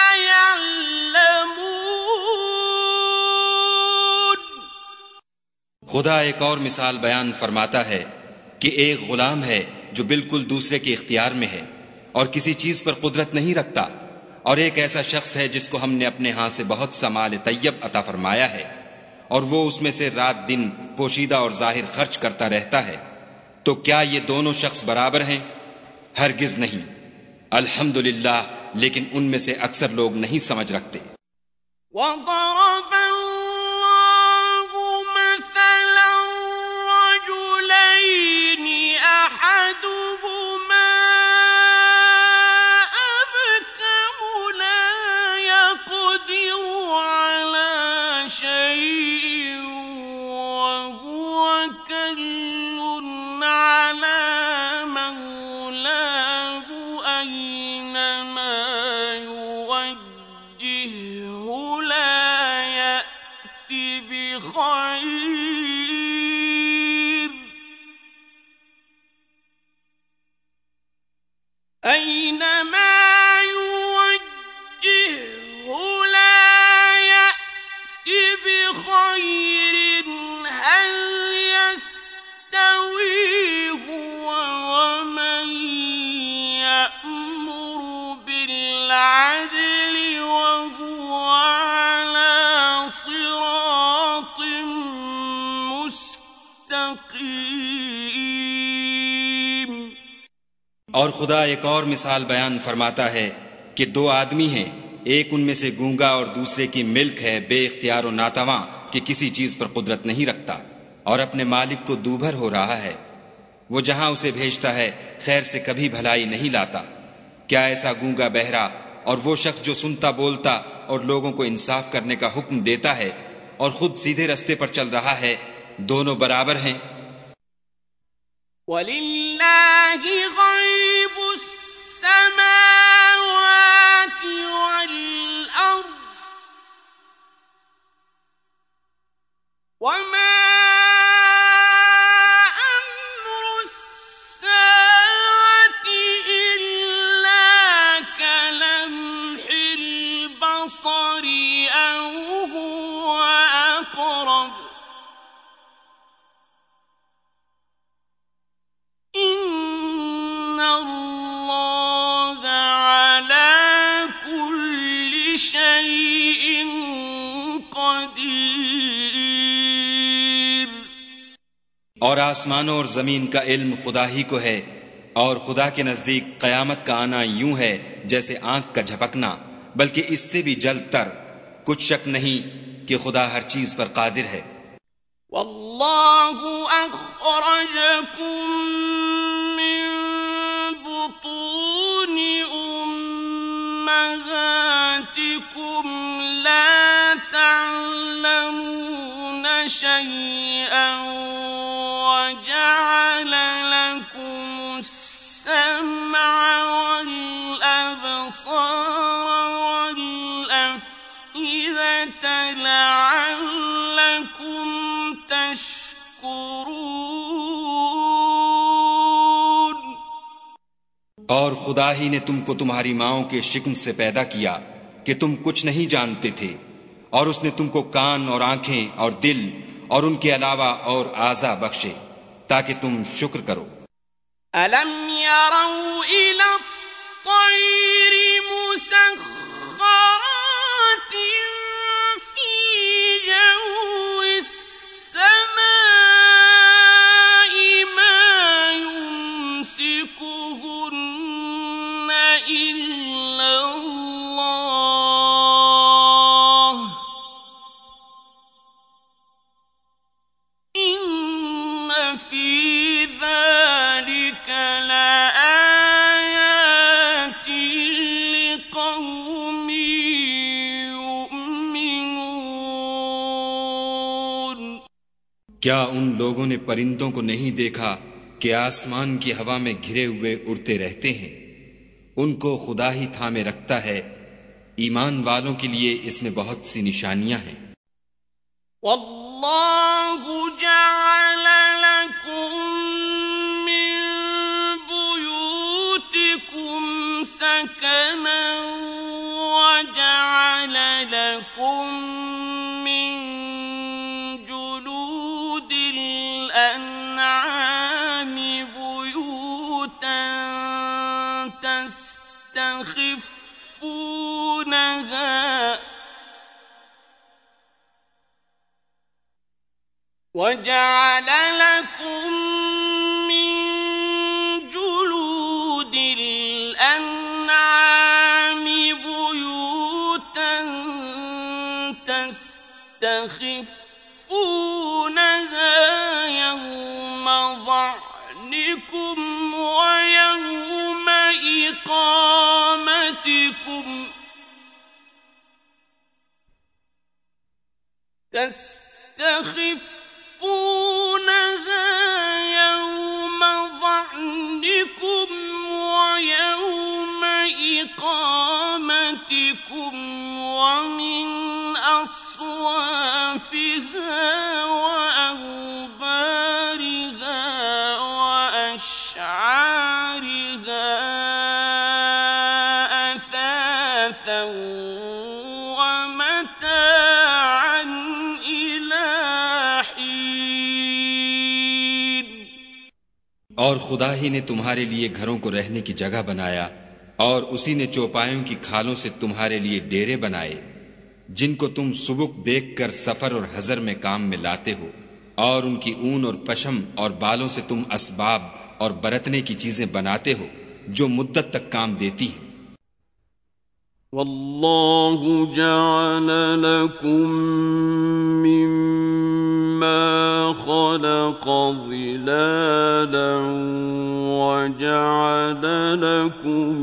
يعلمون। खुदा एक और मिसाल बयान फरमाता है कि एक गुलाम है जो बिल्कुल दूसरे के इख्तियार में है और किसी चीज पर कुदरत नहीं रखता, और एक ऐसा शख्स है जिसको हमने अपने हाथ से बहुत सा माल तैयब अता फरमाया है और वो उसमें से रात दिन पोशीदा और जाहिर खर्च करता रहता है। तो क्या ये दोनों शख्स बराबर हैं? हरगिज नहीं। अल्हम्दुलिल्लाह, लेकिन उनमें से अक्सर लोग नहीं समझ रखते। وضرب الله مثلا رجلين أحدهما أبكم لا يقدر على شيء وهو كل على مولاه أينما يوجهه لا يأتي بخير أينما يوجهه لا يأتي بخير هل يستوي هو ومن يأمر بالعدل وهو على صراط مستقيم। और खुदा एक और मिसाल बयान फरमाता है कि दो आदमी हैं, एक उनमें से गूंगा और दूसरे की मिल्क है बेइख्तियार और नातवा कि किसी चीज पर कुदरत नहीं रखता और अपने मालिक को दूभर हो रहा है। वो जहां उसे भेजता है खैर से कभी भलाई नहीं लाता। क्या ऐसा गूंगा बहरा और वो शख्स जो सुनता बोलता और लोगों को इंसाफ करने का हुक्म देता है और खुद सीधे रास्ते पर चल रहा है, दोनों बराबर हैं? वलिल्लाहि गैबु स्समावाति वल अर्द वमा अम्रु स्साअति इल्ला कलम्हिल बसरि औ हुव अक़रब और आसमानों और जमीन का इल्म खुदा ही को है, और खुदा के नजदीक कयामत का आना यूं है जैसे आंख का झपकना, बल्कि इससे भी जल्दतर। कुछ शक नहीं कि खुदा हर चीज पर कादिर है। वल्लाहु अखरजकुम मिन बुतूनि उम्महातिकुम أمهاتكم لا تعلمون شيئا وجعل لكم السمع والأبصار والأفئدة لعلكم تشكرون. और खुदा ही ने तुमको तुम्हारी माओं के शिकम से पैदा किया कि तुम कुछ नहीं जानते थे, और उसने तुमको कान और आंखें और दिल और उनके अलावा और आज़ा बख्शे ताकि तुम शुक्र करो। अलम यरौ इला त्तैर मुसख्खरातिन फी जव्विस समाई मा युमसिकुहुन्न इल्ला अल्लाह इन्न फी ذلك لآيات لقوم يؤمنون. क्या उन लोगों ने परिंदों को नहीं देखा कि आसमान की हवा में घिरे हुए उड़ते रहते हैं? उनको खुदा ही थामे रखता है। ईमान वालों के लिए इसमें बहुत सी निशानियां हैं। वल्लाहु जअल लकुम मिन बुयूतिकुम सकनन वजअल लकुम मिन जुलूदिल अन्आमि बुयूतन तस्तखिफूनहा وَجَعَلَ لَكُم مِّن جُلُودِ الْأَنْعَامِ بُيُوتًا تَسْتَخِفُّونَهَا يَوْمَ ظَعْنِكُمْ وَيَوْمَ إِقَامَتِكُمْ تَسْتَخِفُّونَهَا يَوْمَ ظَعْنِكُمْ وَيَوْمَ إِقَامَتِكُمْ وَمِنْ أَصْوَافِهَا وَأَوْبَارِهَا وَأَشْعَارِهَا أَثَاثًا وَمَتَاعًا إِلَى حِينٍ. और खुदा ही ने तुम्हारे लिए घरों को रहने की जगह बनाया, और उसी ने चौपायों की खालों से तुम्हारे लिए डेरे बनाए जिनको तुम सुबुक देखकर सफर और हजर में काम में लाते हो, और उनकी ऊन और पशम और बालों से तुम असबाब और बरतने की चीजें बनाते हो जो मुद्दत तक काम देती हैं। वल्लाहु जअल लकुम मिम्मा खलक़ ज़िलालन वजअल लकुम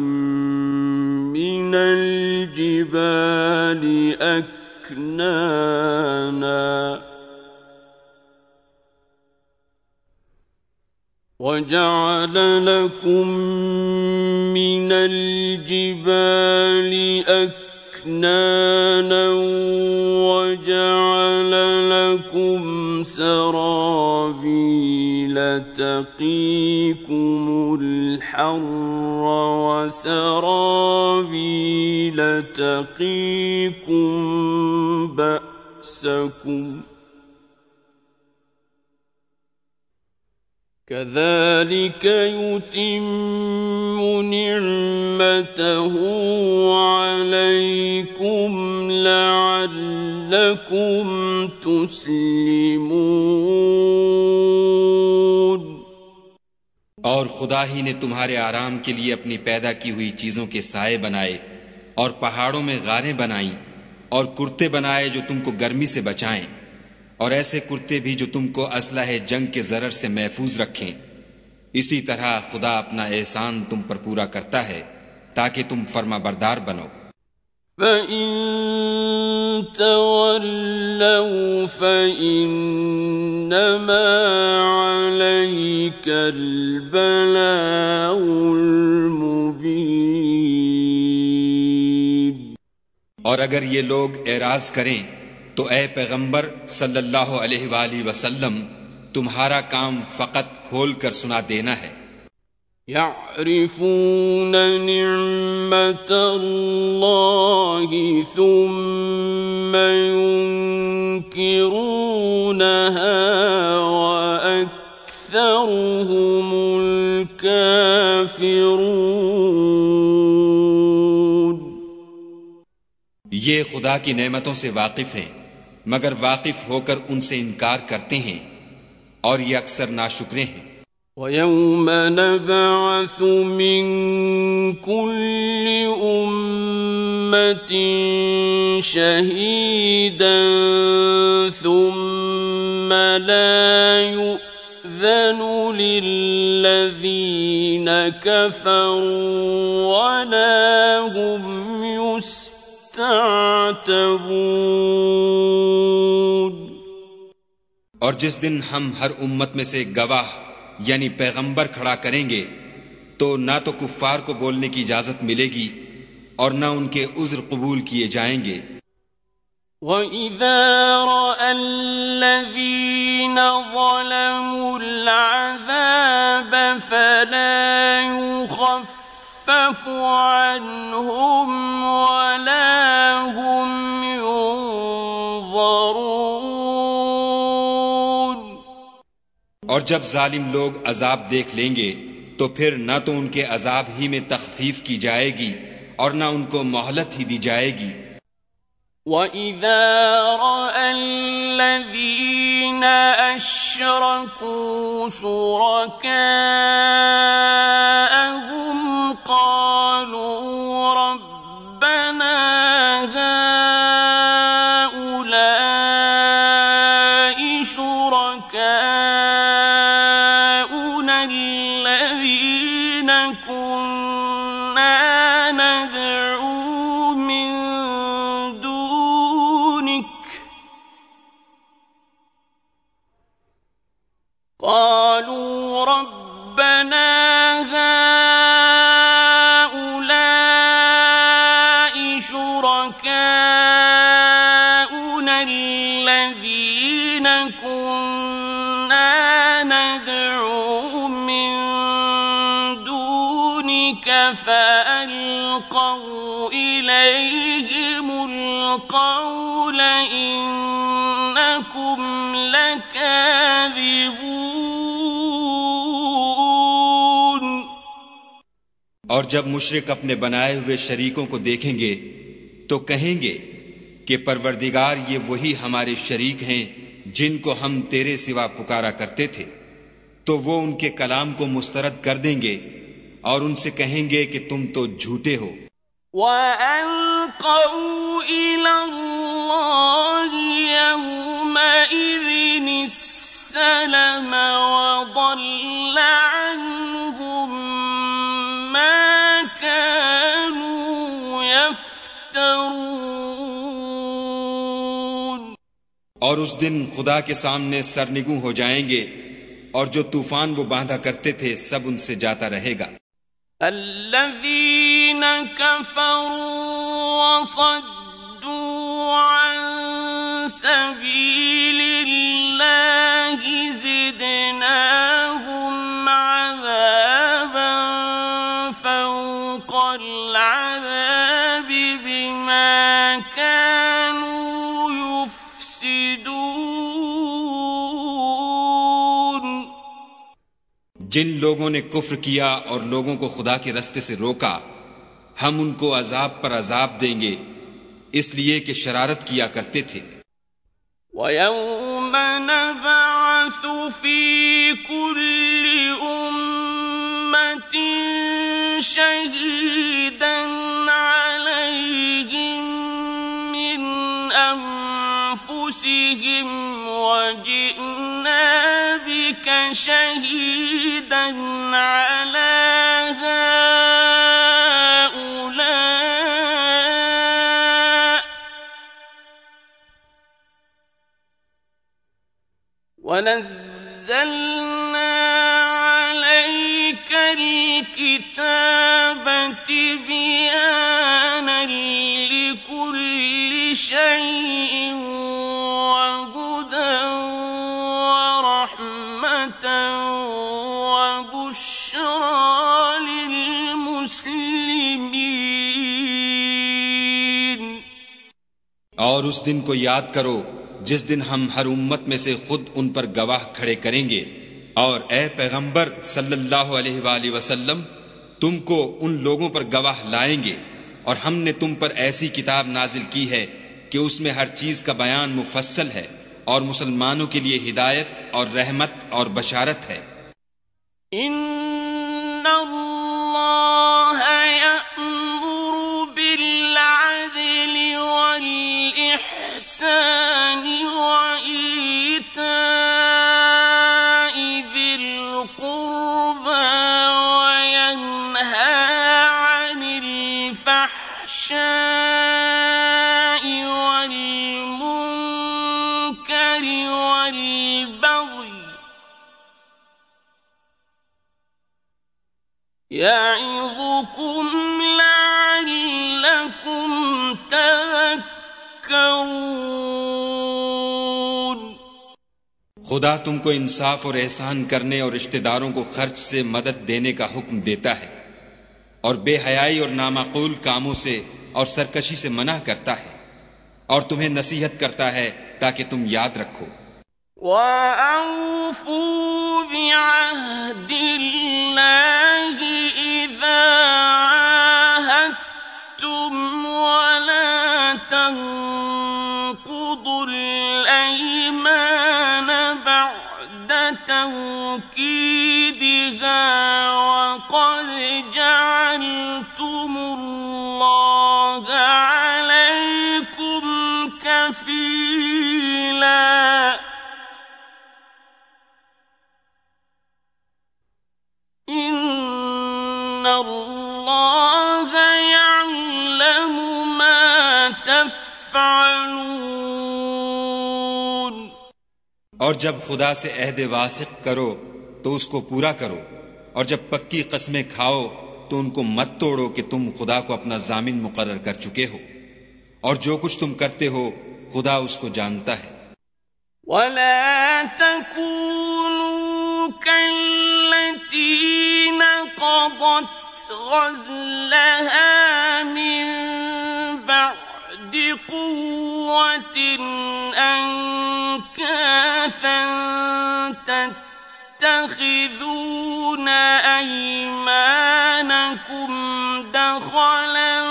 मिनल जिबालि अक्नाना وَجَعَلَ لَكُم مِّنَ الْجِبَالِ أَكْنَانًا وَجَعَلَ لَكُمْ سَرَابِيلَ تَقِيكُمُ الْحَرَّ وَسَرَابِيلَ تَقِيكُم بَأْسَكُمْ كذلك يتم نعمته عليكم لعلكم تسلمون. और खुदा ही ने तुम्हारे आराम के लिए अपनी पैदा की हुई चीजों के साए बनाए और पहाड़ों में गारें बनाई और कुर्ते बनाए जो तुमको गर्मी से बचाएं, और ऐसे कुर्ते भी जो तुमको असलहे जंग के जरर से महफूज रखें। इसी तरह खुदा अपना एहसान तुम पर पूरा करता है ताकि तुम फर्माबरदार बनो। فإن تولوا فإنما عليك البلاغ المبين। और अगर ये लोग एराज करें तो ए पैगंबर सल्लल्लाहु अलैहि वसल्लम तुम्हारा काम फकत खोल कर सुना देना है। يعرفون نعمة الله ثم ينكرونها وأكثرهم الكافرون। ये खुदा की नेमतों से वाकिफ हैं मगर वाकिफ होकर उनसे इनकार करते हैं और ये अक्सर नाशुक्रे हैं। وَيَوْمَ نَبْعَثُ مِنْ كُلِّ أُمَّةٍ شَهِيدًا ثُمَّ لَا يُؤْذَنُ لِلَّذِينَ كَفَرُوا وَلَا هُمْ يُسْتَعْتَبُونَ। और जिस दिन हम हर उम्मत में से गवाह यानी पैगंबर खड़ा करेंगे तो ना तो कुफ्फार को बोलने की इजाजत मिलेगी और ना उनके उज्र कबूल किए जाएंगे। وَإِذَا رَأَى الَّذِينَ ظَلَمُوا الْعَذَابَ فَلَا يُخَفَّفُ عَنْهُمْ وَلَا هُمْ يُنظَرُونَ। और जब जालिम लोग अजाब देख लेंगे तो फिर न तो उनके अजाब ही में तखफीफ की जाएगी और न उनको मोहलत ही दी जाएगी। وَإِذَا رَأَى الَّذِينَ أَشْرَكُوا شُرَكَاءَهُمْ قَالُوا رَبَّنَا هَؤُلَاءِ شُرَكَاؤُنَا الَّذِينَ كُنَّا نَدْعُو مِن دُونِكَ قَالُوا رَبَّنَا هَؤُلَاءِ شُرَكَاؤُنَا الَّذِينَ كُنَّا نَدْعُو مِن دُونِكَ فَأَلْقَوْا إِلَيْهِمُ الْقَوْلَ إِنَّكُمْ لَكَاذِبُونَ। और जब मुशरिक अपने बनाए हुए शरीकों को देखेंगे तो कहेंगे कि परवरदिगार ये वही हमारे शरीक हैं जिनको हम तेरे सिवा पुकारा करते थे, तो वो उनके कलाम को मुस्तरद कर देंगे और उनसे कहेंगे कि तुम तो झूठे हो। وَأَلْقَوْا إِلَى اللَّهِ يَوْمَئِذٍ السَّلَمَ وَضَلَّ عَنْهُمْ مَا كَانُوا يَفْتَرُونَ। और उस दिन खुदा के सामने सरनिगू हो जाएंगे और जो तूफान वो बांधा करते थे सब उनसे जाता रहेगा। الذين كفروا وصدوا عن سبيل الله زدناهم عذابا فوق العذاب بما كانوا يفسدون। जिन लोगों ने कुफ्र किया और लोगों को खुदा के रास्ते से रोका हम उनको अजाब पर अजाब देंगे इसलिए कि शरारत किया करते थे। وَيَوْمَ نَبْعَثُ فِي كُلِّ أُمَّةٍ شَهِيدًا عَلَيْهِمْ مِنْ أَنفُسِهِمْ وَجِئْنَا بِكَ شَهِيدًا عَلَى هَؤُلَاءِ وَنَزَّلْنَا عَلَيْكَ الْكِتَابَ تِبْيَانًا لِكُلِّ شَيْءٍ وَهُدًى وَرَحْمَةً وَبُشْرَى لِلْمُسْلِمِينَ। और उस दिन को याद करो जिस दिन हम हर उम्मत में से खुद उन पर गवाह खड़े करेंगे, और ए पैगंबर सल्लल्लाहु अलैहि वसल्लम, तुमको उन लोगों पर गवाह लाएंगे, और हमने तुम पर ऐसी किताब नाजिल की है कि उसमें हर चीज का बयान मुफस्सल है और मुसलमानों के लिए हिदायत और रहमत और बशारत है। इन्नल्लाह यअमुरु बिल-अदलि वल-इहसानि वईताइ ज़िल-क़ुर्बा वयन्हा अनिल-फ़हशाइ वल-मुनकरि वल-बग़ि यअिज़ुकुम लअल्लकुम तज़क्करून। खुदा तुमको इंसाफ और एहसान करने और रिश्तेदारों को खर्च से मदद देने का हुक्म देता है, और बेहयाई और नामाकूल कामों से और सरकशी से मना करता है, और तुम्हें नसीहत करता है ताकि तुम याद रखो। वअऊफू बिअहदिल्लाहि इज़ा आहदतुम वला तंकुदुल अयमान बअद तौकीदिहा वक़द जअलतुमुल्लाहा अलैकुम कफीला। इन्नल्लाह यअलमु मा तफ़अलून। और जब खुदा से अहद वासिक करो तो उसको पूरा करो, और जब पक्की कस्में खाओ तो उनको मत तोड़ो कि तुम खुदा को अपना जामिन मुकर्रर कर चुके हो, और जो कुछ तुम करते हो खुदा उसको जानता है। वला तकूनू कल्लती नक़दत गज़लहा मिन बअदि क़ुव्वतिन अंकासन तत्तखिज़ून अयमानकुम दख़लन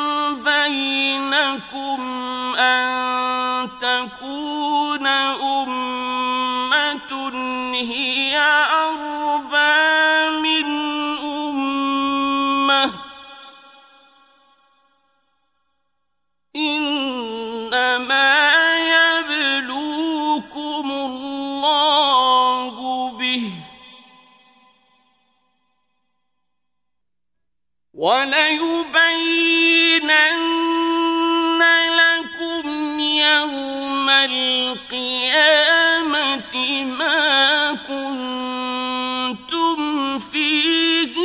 बैनकुम अन तकून उम्मतुन हिय अर्बा मिन उम्मह इन्नमा यब्लूकुमुल्लाहु बिहि वलयुबय्यिनन्न लकुम यौमल क़ियामति मा कुन्तुम फ़ीहि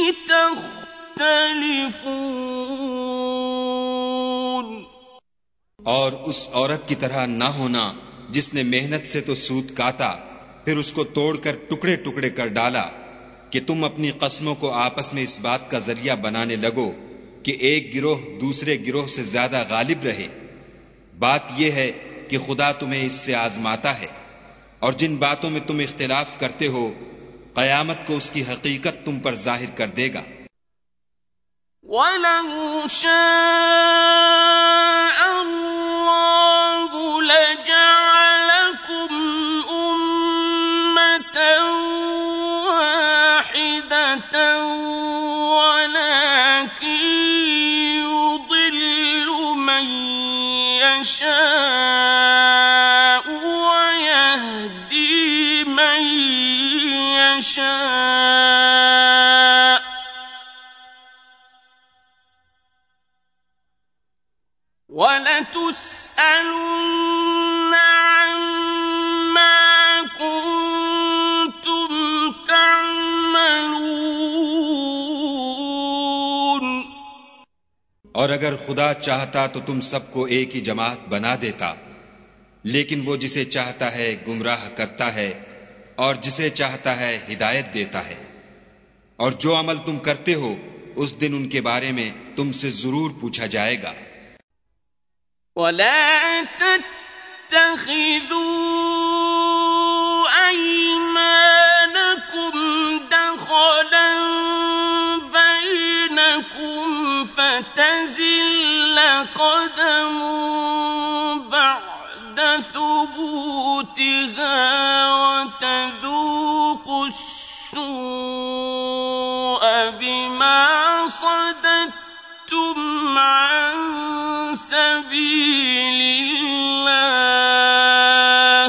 तख़्तलिफ़ून। और उस औरत की तरह ना होना जिसने मेहनत से तो सूत काता, फिर उसको तोड़कर टुकड़े टुकड़े कर डाला, कि तुम अपनी कस्मों को आपस में इस बात का जरिया बनाने लगो कि एक गिरोह दूसरे गिरोह से ज्यादा गालिब रहे। बात यह है कि खुदा तुम्हें इससे आजमाता है, और जिन बातों में तुम इख्तिलाफ करते हो कयामत को उसकी हकीकत तुम पर जाहिर कर देगा। वलौ शाअ अल्लाहु लजअलकुम उम्मतन वाहिदतन वलाकिन युदिल्लु मन यशाअ वयहदी मन यशाअ वलतुस्अलुन्न अम्मा कुन्तुम और अगर खुदा चाहता तो तुम सबको एक ही जमात बना देता, लेकिन वो जिसे चाहता है गुमराह करता है और जिसे चाहता है हिदायत देता है। और जो अमल तुम करते हो उस दिन उनके बारे में तुमसे जरूर पूछा जाएगा। वला तत्तखिदू अयमानकुम दखलन बैनकुम फतज़िल्ल क़दमुन बअद सुबूतिहा वतज़ूक़ुस्सूअ बिमा सदद्तुम अन सबीलिल्लाह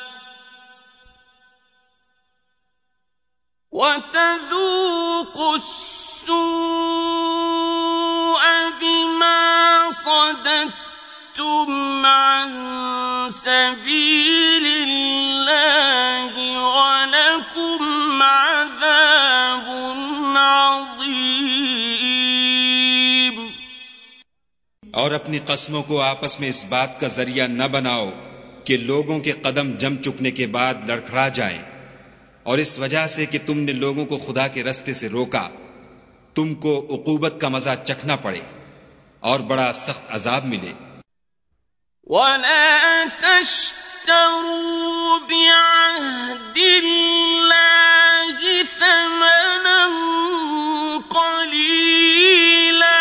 वतज़ूक़ुस्सूअ बिमा सदद्तुम अन सबीलिल्लाह वलकुम अज़ाबुन अज़ीम। और अपनी कस्मों को आपस में इस बात का जरिया न बनाओ कि लोगों के कदम जम चुकने के बाद लड़खड़ा जाएं, और इस वजह से कि तुमने लोगों को खुदा के रास्ते से रोका, तुमको उकूबत का मजा चखना पड़े और बड़ा सख्त अजाब मिले। वला तश्तरू बिअहदिल्लाहि समनन क़लीला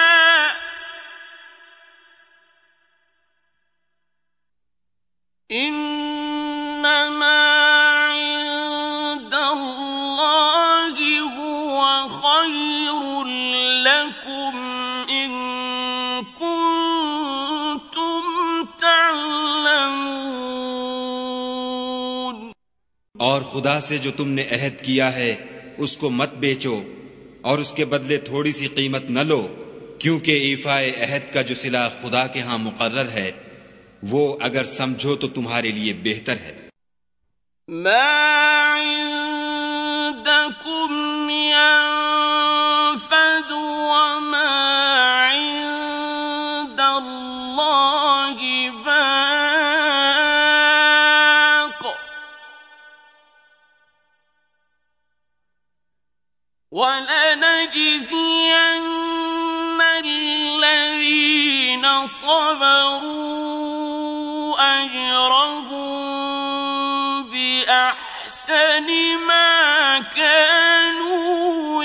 इन्नमा इंदल्लाहि हुवा खैरुल लकुम इन कुंतुम तअलमून। और खुदा से जो तुमने अहद किया है उसको मत बेचो और उसके बदले थोड़ी सी कीमत न लो, क्योंकि ईफाए अहद का जो सिला खुदा के यहां मुकर्रर है वो अगर समझो तो तुम्हारे लिए बेहतर है। मा इंदकुम यनफद व मा इंदल्लाहि बाक़ वलनजज़ियन्न الذين صبروا أجرهم بأحسن ما كانوا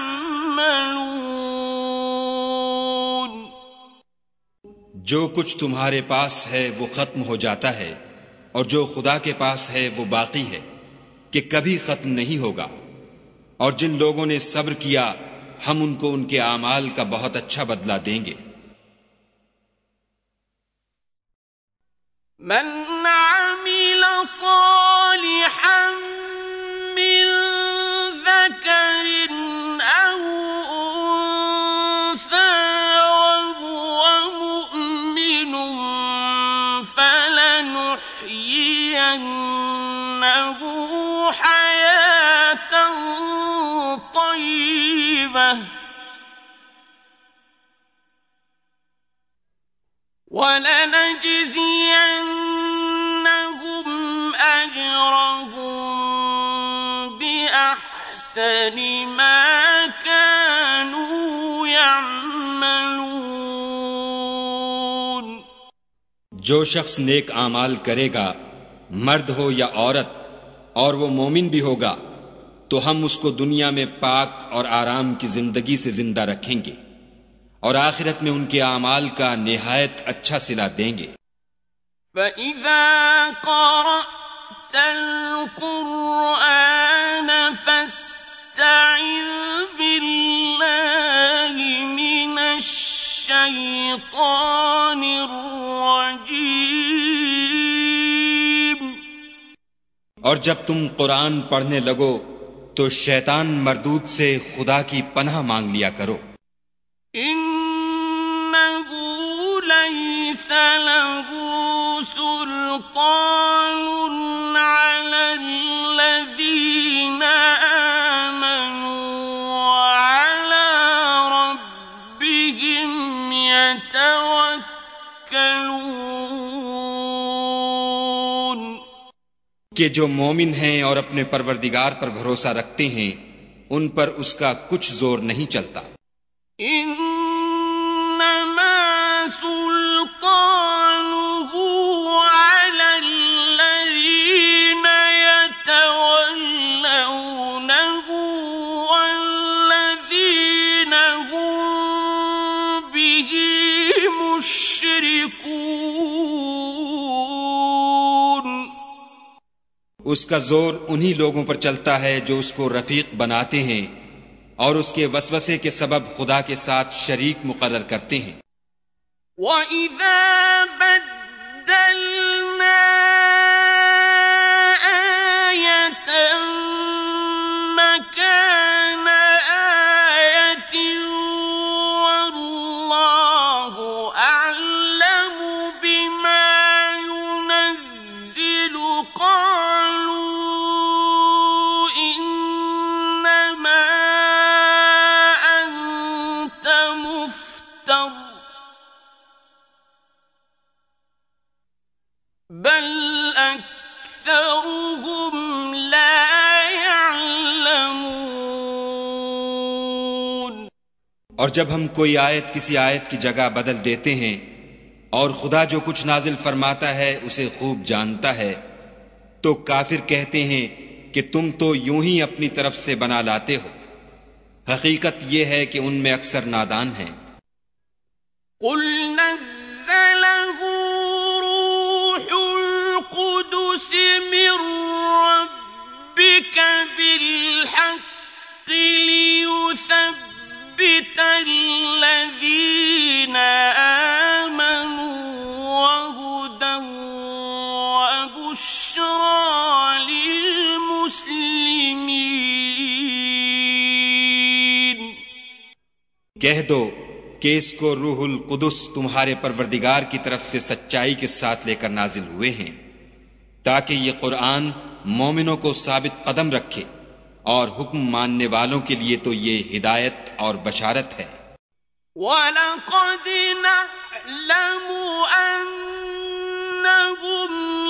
يعملون। जो कुछ तुम्हारे पास है वो खत्म हो जाता है और जो खुदा के पास है वो बाकी है कि कभी खत्म नहीं होगा। और जिन लोगों ने सब्र किया हम उनको उनके आमाल का बहुत अच्छा बदला देंगे। मन अमिल सालिहन मिन ज़करिन औ उन्सा वहुवा मुअमिनुन फलनुह्यियन्नहु हयातन तय्यिबह वलनजज़ियन्नहुम अजरहुम बिअहसन मा कानू यअमलून। जो शख्स नेक आमाल करेगा, मर्द हो या औरत, और वो मोमिन भी होगा, तो हम उसको दुनिया में पाक और आराम की जिंदगी से जिंदा रखेंगे और आखिरत में उनके आमाल का निहायत अच्छा सिला देंगे। فَإِذَا قَرَأْتَ الْقُرْآنَ فَاسْتَعِذْ بِاللَّهِ مِنَ الشَّيْطَانِ الرَّجِيمِ। और जब तुम कुरान पढ़ने लगो तो शैतान मरदूद से खुदा की पनाह मांग लिया करो। इन्नहु लैसा लहू सुल्तानुन अलल्लज़ीना आमनू व अला रब्बिहिम यतवक्कलून। कि जो मोमिन हैं और अपने परवरदिगार पर भरोसा रखते हैं उन पर उसका कुछ जोर नहीं चलता। इन्नमा सुल्तानुहु अलल्लज़ीना यतवल्लौनहु वल्लज़ीना हुम बिही मुश्रिकून। उसका जोर उन्हीं लोगों पर चलता है जो उसको रफीक बनाते हैं और उसके वसवसे के सबब खुदा के साथ शरीक मुकर्रर करते हैं। वइज़ा बद्दलना आयतन मकान आयतिन वल्लाहु अअलमु बिमा युनज़्ज़िलु क़ालू इन्नमा अंत मुफ्तर बल अक्सरुहुम ला यअलमून। और जब हम कोई आयत किसी आयत की जगह बदल देते हैं और खुदा जो कुछ नाजिल फरमाता है उसे खूब जानता है, तो काफिर कहते हैं कि तुम तो यूं ही अपनी तरफ से बना लाते हो। हकीकत यह है कि उनमें अक्सर नादान हैं। कुल नज़्ज़लहु रूहुल कुदुस मिर रब्बिका बिल हक़्क़ि लियुसब्बितल्लज़ीना आमनू वहुदन वबुश्रा लिलमुस्लिमीन। कह दो कि इसको रूहुल कुदुस तुम्हारे परवरदिगार की तरफ से सच्चाई के साथ लेकर नाजिल हुए हैं, ताकि ये कुरान मोमिनों को साबित कदम रखे, और हुक्म मानने वालों के लिए तो ये हिदायत और बशारत है। वलक़द नअलमु अन्नहुम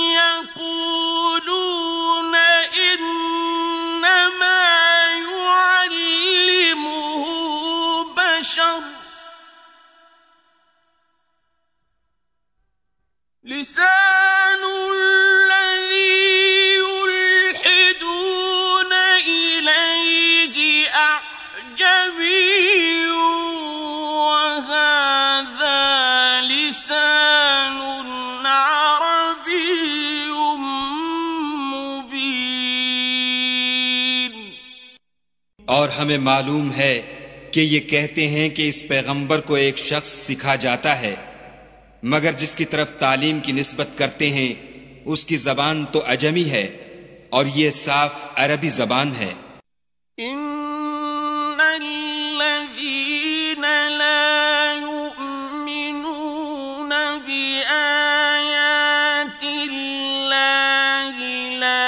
यक़ूलून इन्नमा युअल्लिमुहु बशर लिसानुल्लज़ी युल्हिदून इलैहि अअजमिय्युन वहाज़ा लिसानुन अरबिय्युन मुबीन। और हमें मालूम है कि ये कहते हैं कि इस पैगंबर को एक शख्स सिखा जाता है, मगर जिसकी तरफ तालीम की निस्बत करते हैं उसकी जबान तो अजमी है और ये साफ अरबी जबान है। इन्नल्लज़ीन ला युमिनून बिआयातिल्लाहि ला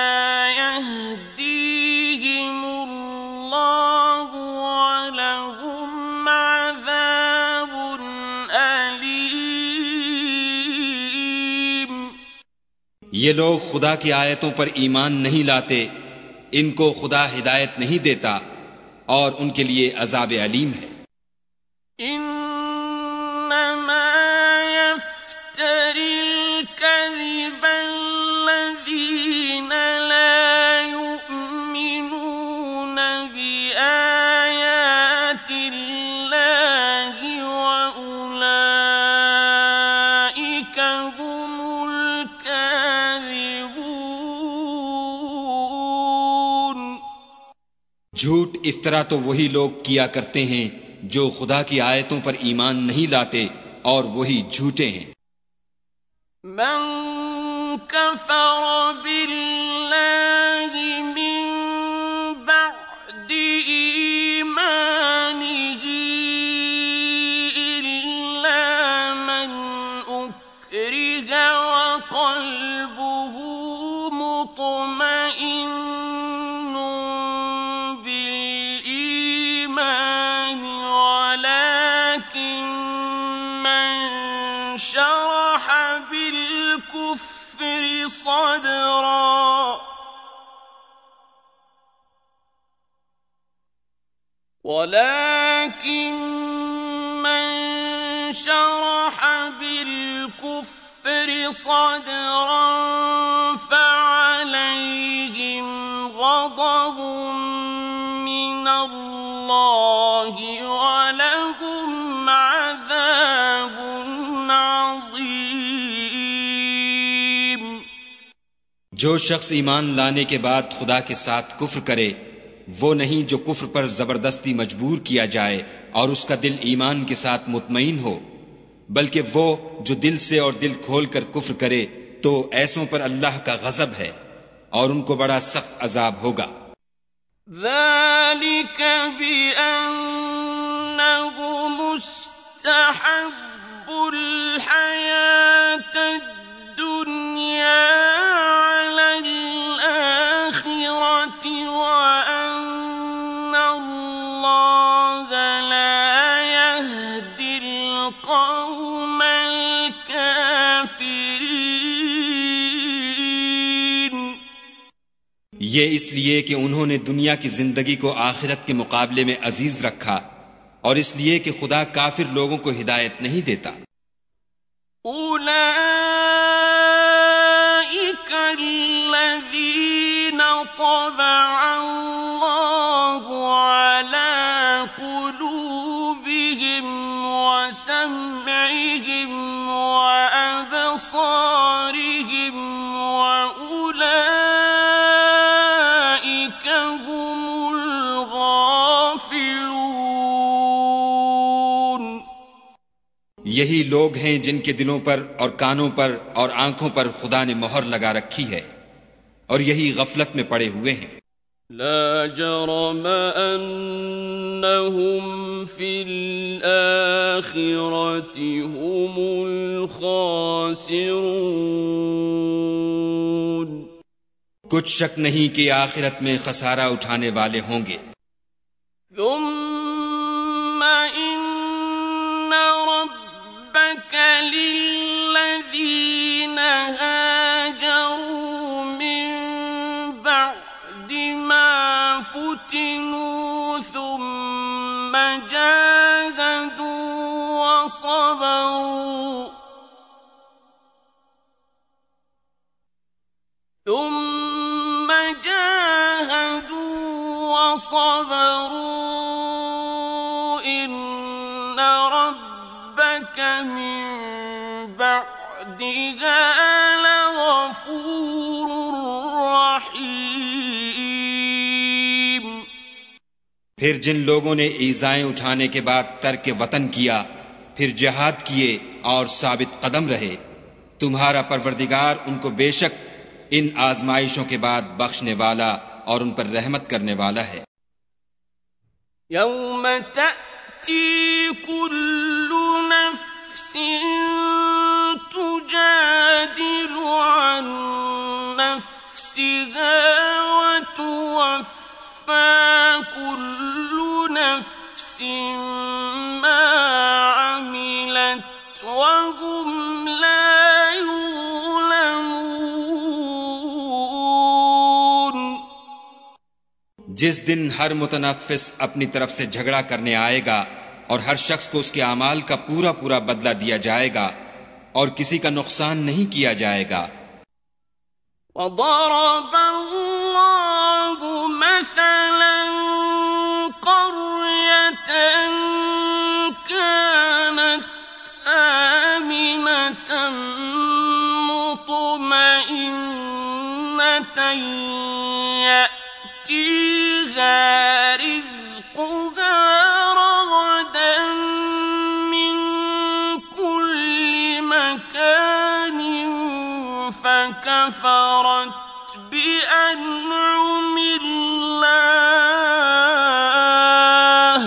यहदीहिमुल्लाहु वलहुम अज़ाबुन अलीम। ये लोग खुदा की आयतों पर ईमान नहीं लाते, इनको खुदा हिदायत नहीं देता और उनके लिए अजाब अलीम है। इन्नमा यफ्तरिल कज़िबल्लज़ीन ला युमिनून बिआयातिल्लाहि वउलाइका हुमुल काज़िबून। झूठ इफ्तरा तो वही लोग किया करते हैं जो खुदा की आयतों पर ईमान नहीं लाते और वही झूठे हैं। मन कफर बिल्लाहि मिन बअदि ईमानिही इल्ला मन उक्रिह वक़ल्बुहु मुत्मइन्नुन बिल-ईमान वलाकिन मन शरह बिल-कुफ्रि सदरा ولكن من شرح بالكفر صدرا فعليهم غضب من الله ولهم عذاب عظيم. जो शख्स ईमान लाने के बाद खुदा के साथ कुफ्र करे वो नहीं जो कुफ्र पर जबरदस्ती मजबूर किया जाए और उसका दिल ईमान के साथ मुतमईन हो, बल्कि वो जो दिल से और दिल खोलकर कुफ्र करे तो ऐसों पर अल्लाह का गजब है और उनको बड़ा सख्त अजाब होगा. ذلك بأنه مستحب الحياة الدنيا على الآخرة وأن الله لا يهدي القوم الكافرين. ये इसलिए कि उन्होंने दुनिया की जिंदगी को आखिरत के मुकाबले में अजीज रखा और इसलिए कि खुदा काफिर लोगों को हिदायत नहीं देता. أولئك الذين طبع الله على قلوبهم وسمعهم وأبصارهم وأولئك هم الغافلون. यही लोग हैं जिनके दिलों पर और कानों पर और आंखों पर खुदा ने मोहर लगा रखी है और यही गफलत में पड़े हुए हैं. لا جرم أنهم في الآخرة هم الخاسرون. कुछ शक नहीं कि आखिरत में खसारा उठाने वाले होंगे. ثم إن ربك للذين هاجروا من بعد ما فتنوا ثم جاهدوا وصبروا ثم جاهدوا وصبروا إن ربك من بعدها لغفور رحيم. फिर जिन लोगों ने ईज़ाएं उठाने के बाद तर्क वतन किया फिर जिहाद किए और साबित कदम रहे, तुम्हारा परवरदिगार उनको बेशक इन आजमाइशों के बाद बख्शने वाला और उन पर रहमत करने वाला है. यौम तअती कुल्लु नफ्सिन तुजादिलु अन नफ्सिहा व तुवफ्फा कुल्लु नफ्सिन मा अमिलत व हुम ला युज़लमून. जिस दिन हर मुतनफ्फिस अपनी तरफ से झगड़ा करने आएगा और हर शख्स को उसके अमाल का पूरा पूरा बदला दिया जाएगा और किसी का नुकसान नहीं किया जाएगा. وضرب الله مثلا قرية كانت آمنة مطمئنة يأتيها رزقها رغدا من كل مكان فكفرت بأنعم الله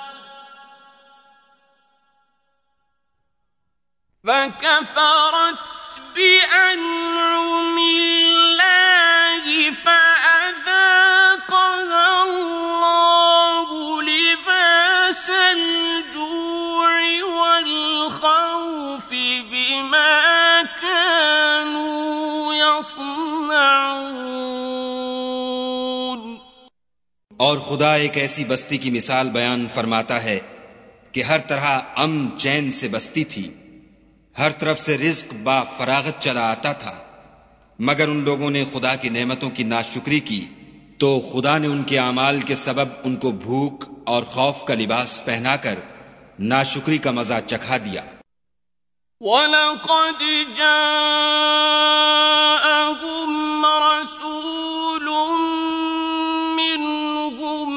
فكفرت بأنعم الله فأذاقها الله لباس الجوع والخوف بما كانوا يصنعون. और खुदा एक ऐसी बस्ती की मिसाल बयान फरमाता है कि हर तरह अमन चैन से बसती थी, हर तरफ से रिज्क बा फरागत चला आता था, मगर उन लोगों ने खुदा की नेमतों की नाशुक्री की तो खुदा ने उनके अमाल के सबब उनको भूख और खौफ का लिबास पहनाकर नाशुक्री का मजा चखा दिया। वलक़द जाअहुम रसूलुम मिनहुम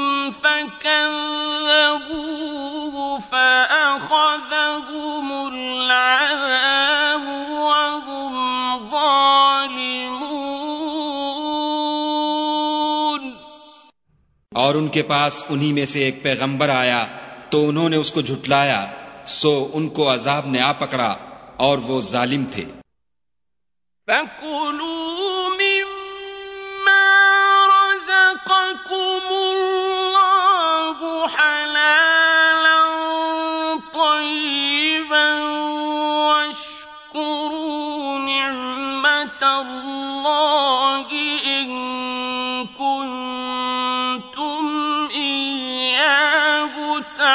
फकज़्ज़बूहु फअख़ज़हुमुल अज़ाबु वहुम ज़ालिमून। और उनके पास उन्हीं में से एक पैगंबर आया तो उन्होंने उसको झुटलाया, सो उनको अजाब ने आ पकड़ा और वो जालिम थे। फकुलू मिम्मा रज़क़कुमुल्लाहु हलालन तय्यिबन वश्कुरू निअमतल्लाहि इन कुंतुम इय्याहु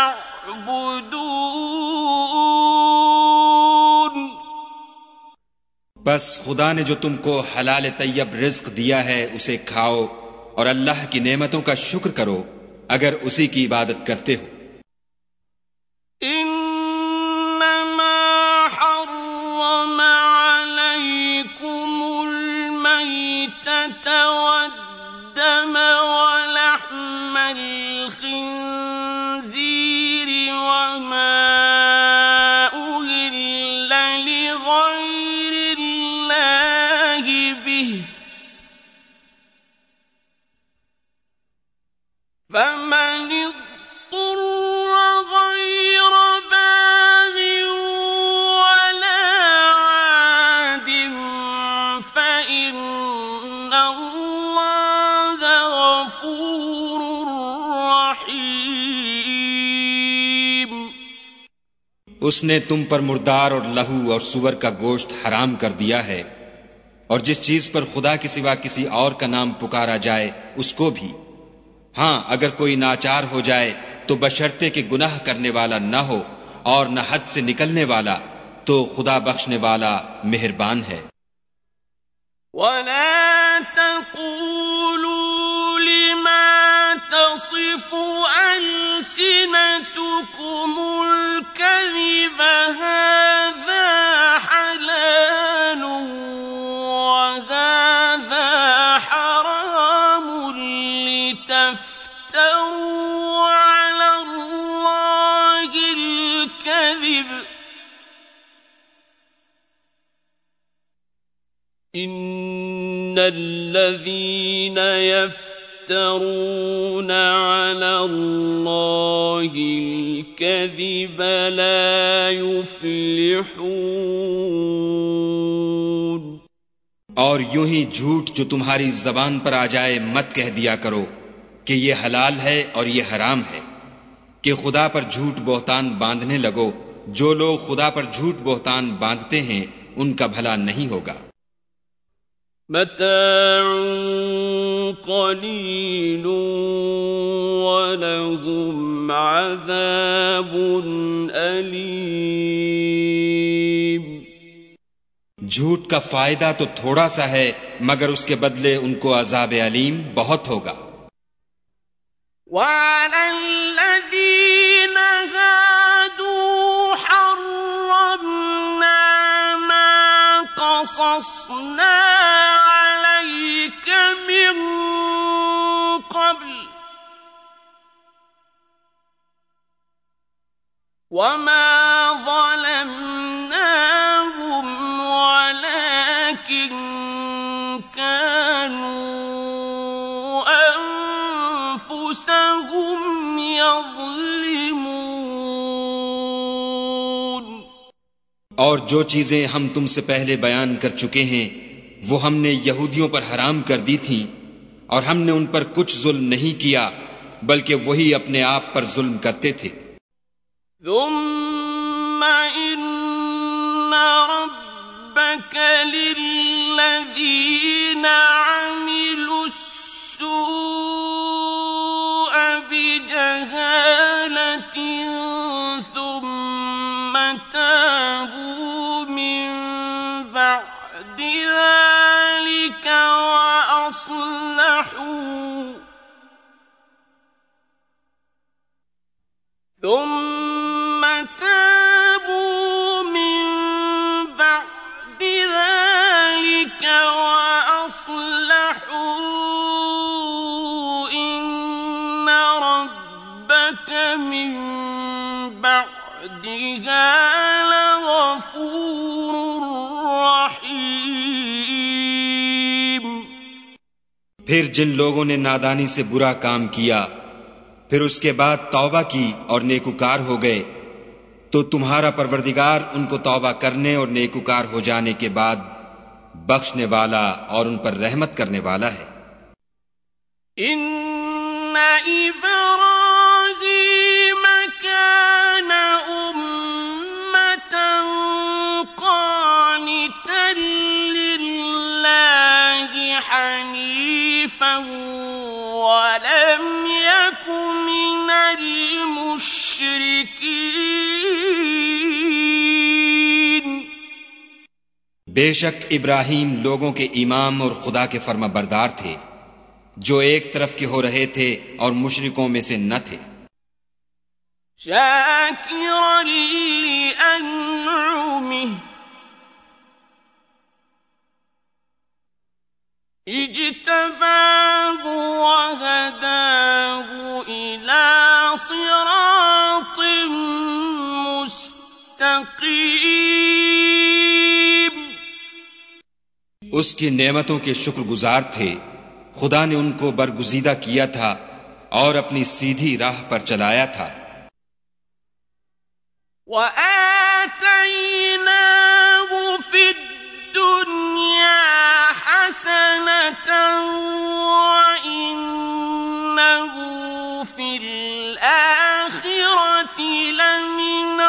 तअबुदून। बस खुदा ने जो तुमको हलाल तैयब रिज्क दिया है उसे खाओ और अल्लाह की नेमतों का शुक्र करो अगर उसी की इबादत करते हो। इन्नमा हर्रम अलैकुमुल मैतत वद्दम वलहमल खिंज़ीर वमा فمن اضطر غير باغ ولا عاد فإن الله غفور रहीम। उसने तुम पर मुर्दार और लहू और सुअर का गोश्त हराम कर दिया है और जिस चीज पर खुदा के सिवा किसी और का नाम पुकारा जाए उसको भी। हां, अगर कोई नाचार हो जाए तो बशर्ते कि गुनाह करने वाला न हो और न हद से निकलने वाला, तो खुदा बख्शने वाला मेहरबान है। वला तक़ूलू लिमा तसिफु अलसिनतुकुमुल कज़िब हाज़ा हलालुन वहाज़ा हरामुन लितफ्तरू अलल्लाहिल कज़िब इन्नल्लज़ीन यफ्तरून अलल्लाहिल कज़िब ला युफ्लिहून। और यूं ही झूठ जो तुम्हारी जबान पर आ जाए मत कह दिया करो कि ये हलाल है और ये हराम है, कि खुदा पर झूठ बोहतान बांधने लगो। जो लोग खुदा पर झूठ बोहतान बांधते हैं उनका भला नहीं होगा। मताउन क़लीलुन वलहुम अज़ाबुन अलीम। झूठ का फायदा तो थोड़ा सा है मगर उसके बदले उनको अज़ाब अलीम बहुत होगा। वअलल्लज़ीन हादू हर्रमना मा क़सस्ना अलैक मिन क़ब्ल वमा ज़लमनाहुम वलाकिन कानू अनफुसहुम यज़लिमून। और जो चीजें हम तुमसे पहले बयान कर चुके हैं वो हमने यहूदियों पर हराम कर दी थीं और हमने उन पर कुछ जुल्म नहीं किया बल्कि वही अपने आप पर जुल्म करते थे। ثم إن ربك للذين عملوا السوء ثم تابوا من بعد ذلك وأصلحوا ثم تابوا من بعد ذلك وأصلحوا إن ربك من بعدها لغفور رحيم. फिर जिन लोगों ने नादानी से बुरा काम किया फिर उसके बाद तौबा की और नेकुकार हो गए तो तुम्हारा परवरदिगार उनको तौबा करने और नेकुकार हो जाने के बाद बख्शने वाला और उन पर रहमत करने वाला है. इन्ना इब्राहीम कान उम्मतन क़ानितन लिल्लाहि हनीफन वलम यकु मिनल मुश्रिकीन. बेशक इब्राहीम लोगों के इमाम और खुदा के फर्मा बरदार थे जो एक तरफ के हो रहे थे और मुशरिकों में से न थे. शाकिरन लिअनउमिहि इज्तबाहु वहदाहु इला सिरातिन मुस्तकीम. उसकी नेमतों के शुक्रगुजार थे. खुदा ने उनको बरगुजीदा किया था और अपनी सीधी राह पर चलाया था. وآتيناه في الدنيا حسنة وإنه في الآخرة لمن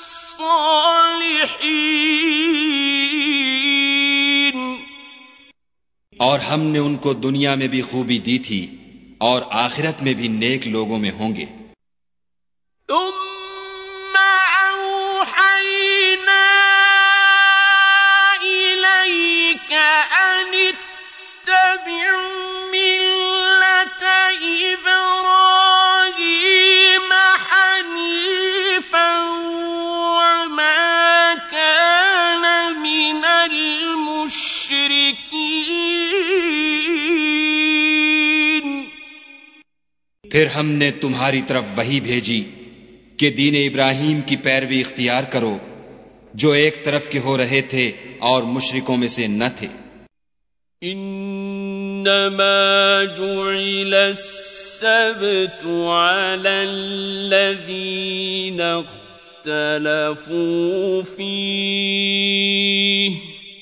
الصالحين. और हमने उनको दुनिया में भी खूबी दी थी और आखिरत में भी नेक लोगों में होंगे. ثم أوحينا إليك أن اتبع ملة إبراهيم حنيفا وما كان من المشركين. फिर हमने तुम्हारी तरफ वही भेजी कि दीन इब्राहीम की पैरवी इख्तियार करो जो एक तरफ के हो रहे थे और मुशरिकों में से न थे. इन्नमा जुइल अस्सब्तु अला अल्लज़ीना इख्तलफू फीह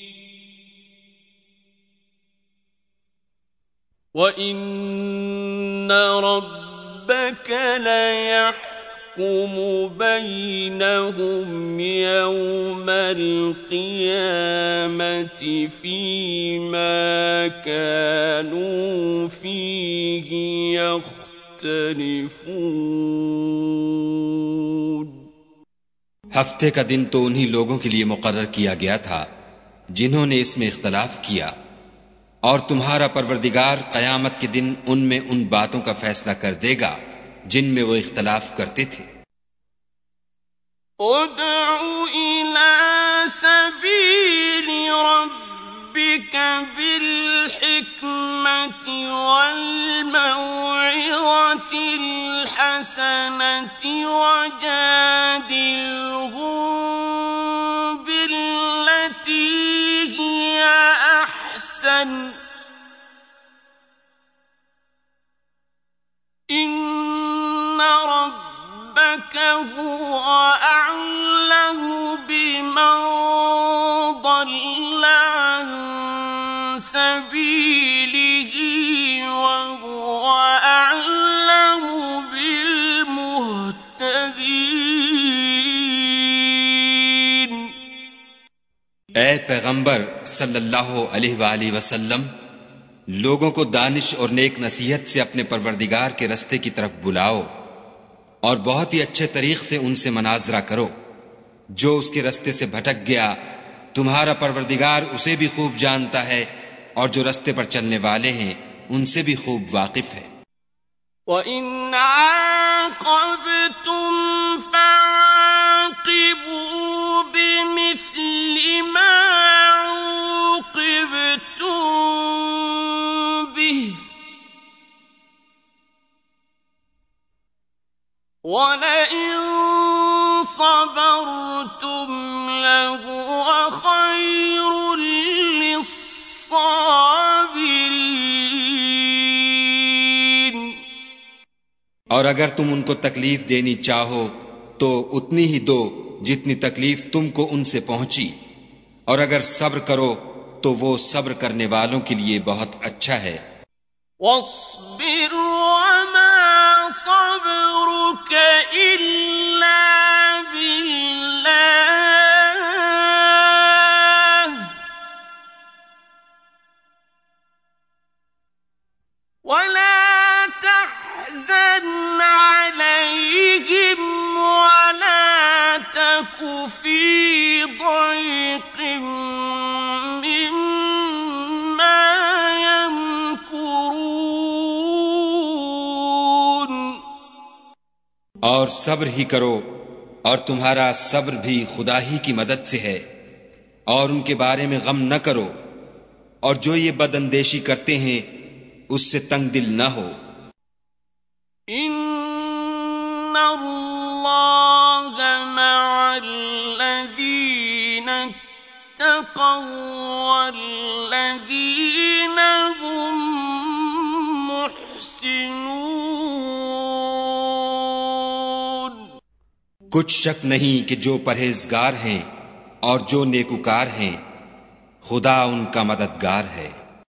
व इन्न रब्बक लयहकुमु बैनहुम यौमल क़ियामति फ़ीमा कानू फ़ीहि यख्तलिफ़ून. हफ्ते का दिन तो उन्हीं लोगों के लिए मुकर्रर किया गया था जिन्होंने इसमें इख्तलाफ किया और तुम्हारा परवरदिगार क़यामत के दिन उनमें उन बातों का फैसला कर देगा जिनमें वो इख्तलाफ करते थे. उदउ इला सबीली रब्बिक बिल हिक्मति वल मौइज़तिल हसनति वजादिलहुम बिल्लती हिया अहसन इन्न रब्बक हुव अअलमु बिमन ضل अन सबीलिही व हुव अअलमु बिलमुहतदीन. ए पैगंबर सल्लल्लाहु अलैहि वसल्लम, लोगों को दानिश और नेक नसीहत से अपने परवरदिगार के रस्ते की तरफ बुलाओ और बहुत ही अच्छे तरीक से उनसे मनाजरा करो। जो उसके रास्ते से भटक गया तुम्हारा परवरदिगार उसे भी खूब जानता है, और जो रास्ते पर चलने वाले हैं उनसे भी खूब वाकिफ है। وَإِنْ عَاقَبْتُمْ فَعَاقِبُوا بِمِثْلِ مَا عُوقِبْتُمْ بِهِ وَلَئِنْ صَبَرْتُمْ لَهُوَ خَيْرٌ لِلصَّابِرِينَ। और अगर तुम उनको तकलीफ देनी चाहो तो उतनी ही दो जितनी तकलीफ तुमको उनसे पहुंची, और अगर सब्र करो तो वो सब्र करने वालों के लिए बहुत अच्छा है। وَاصْبِرْ وَمَا صَبْرُكَ إِلَّا بِاللَّهِ وَلَا تَحْزَنْ عَلَيْهِمْ وَلَا تَكُ فِي ضَيْقٍ مِّمَّا يَمْكُرُونَ। और सब्र ही करो, और तुम्हारा सब्र भी खुदा ही की मदद से है, और उनके बारे में गम न करो, और जो ये बदअंदेशी करते हैं उससे तंग दिल न हो। إِنَّ اللَّهَ مَعَ الَّذِينَ اتَّقَوْا وَالَّذِينَ هُم مُحْسِنُونَ। कुछ शक नहीं कि जो परहेजगार हैं और जो नेकुकार हैं खुदा उनका मददगार है।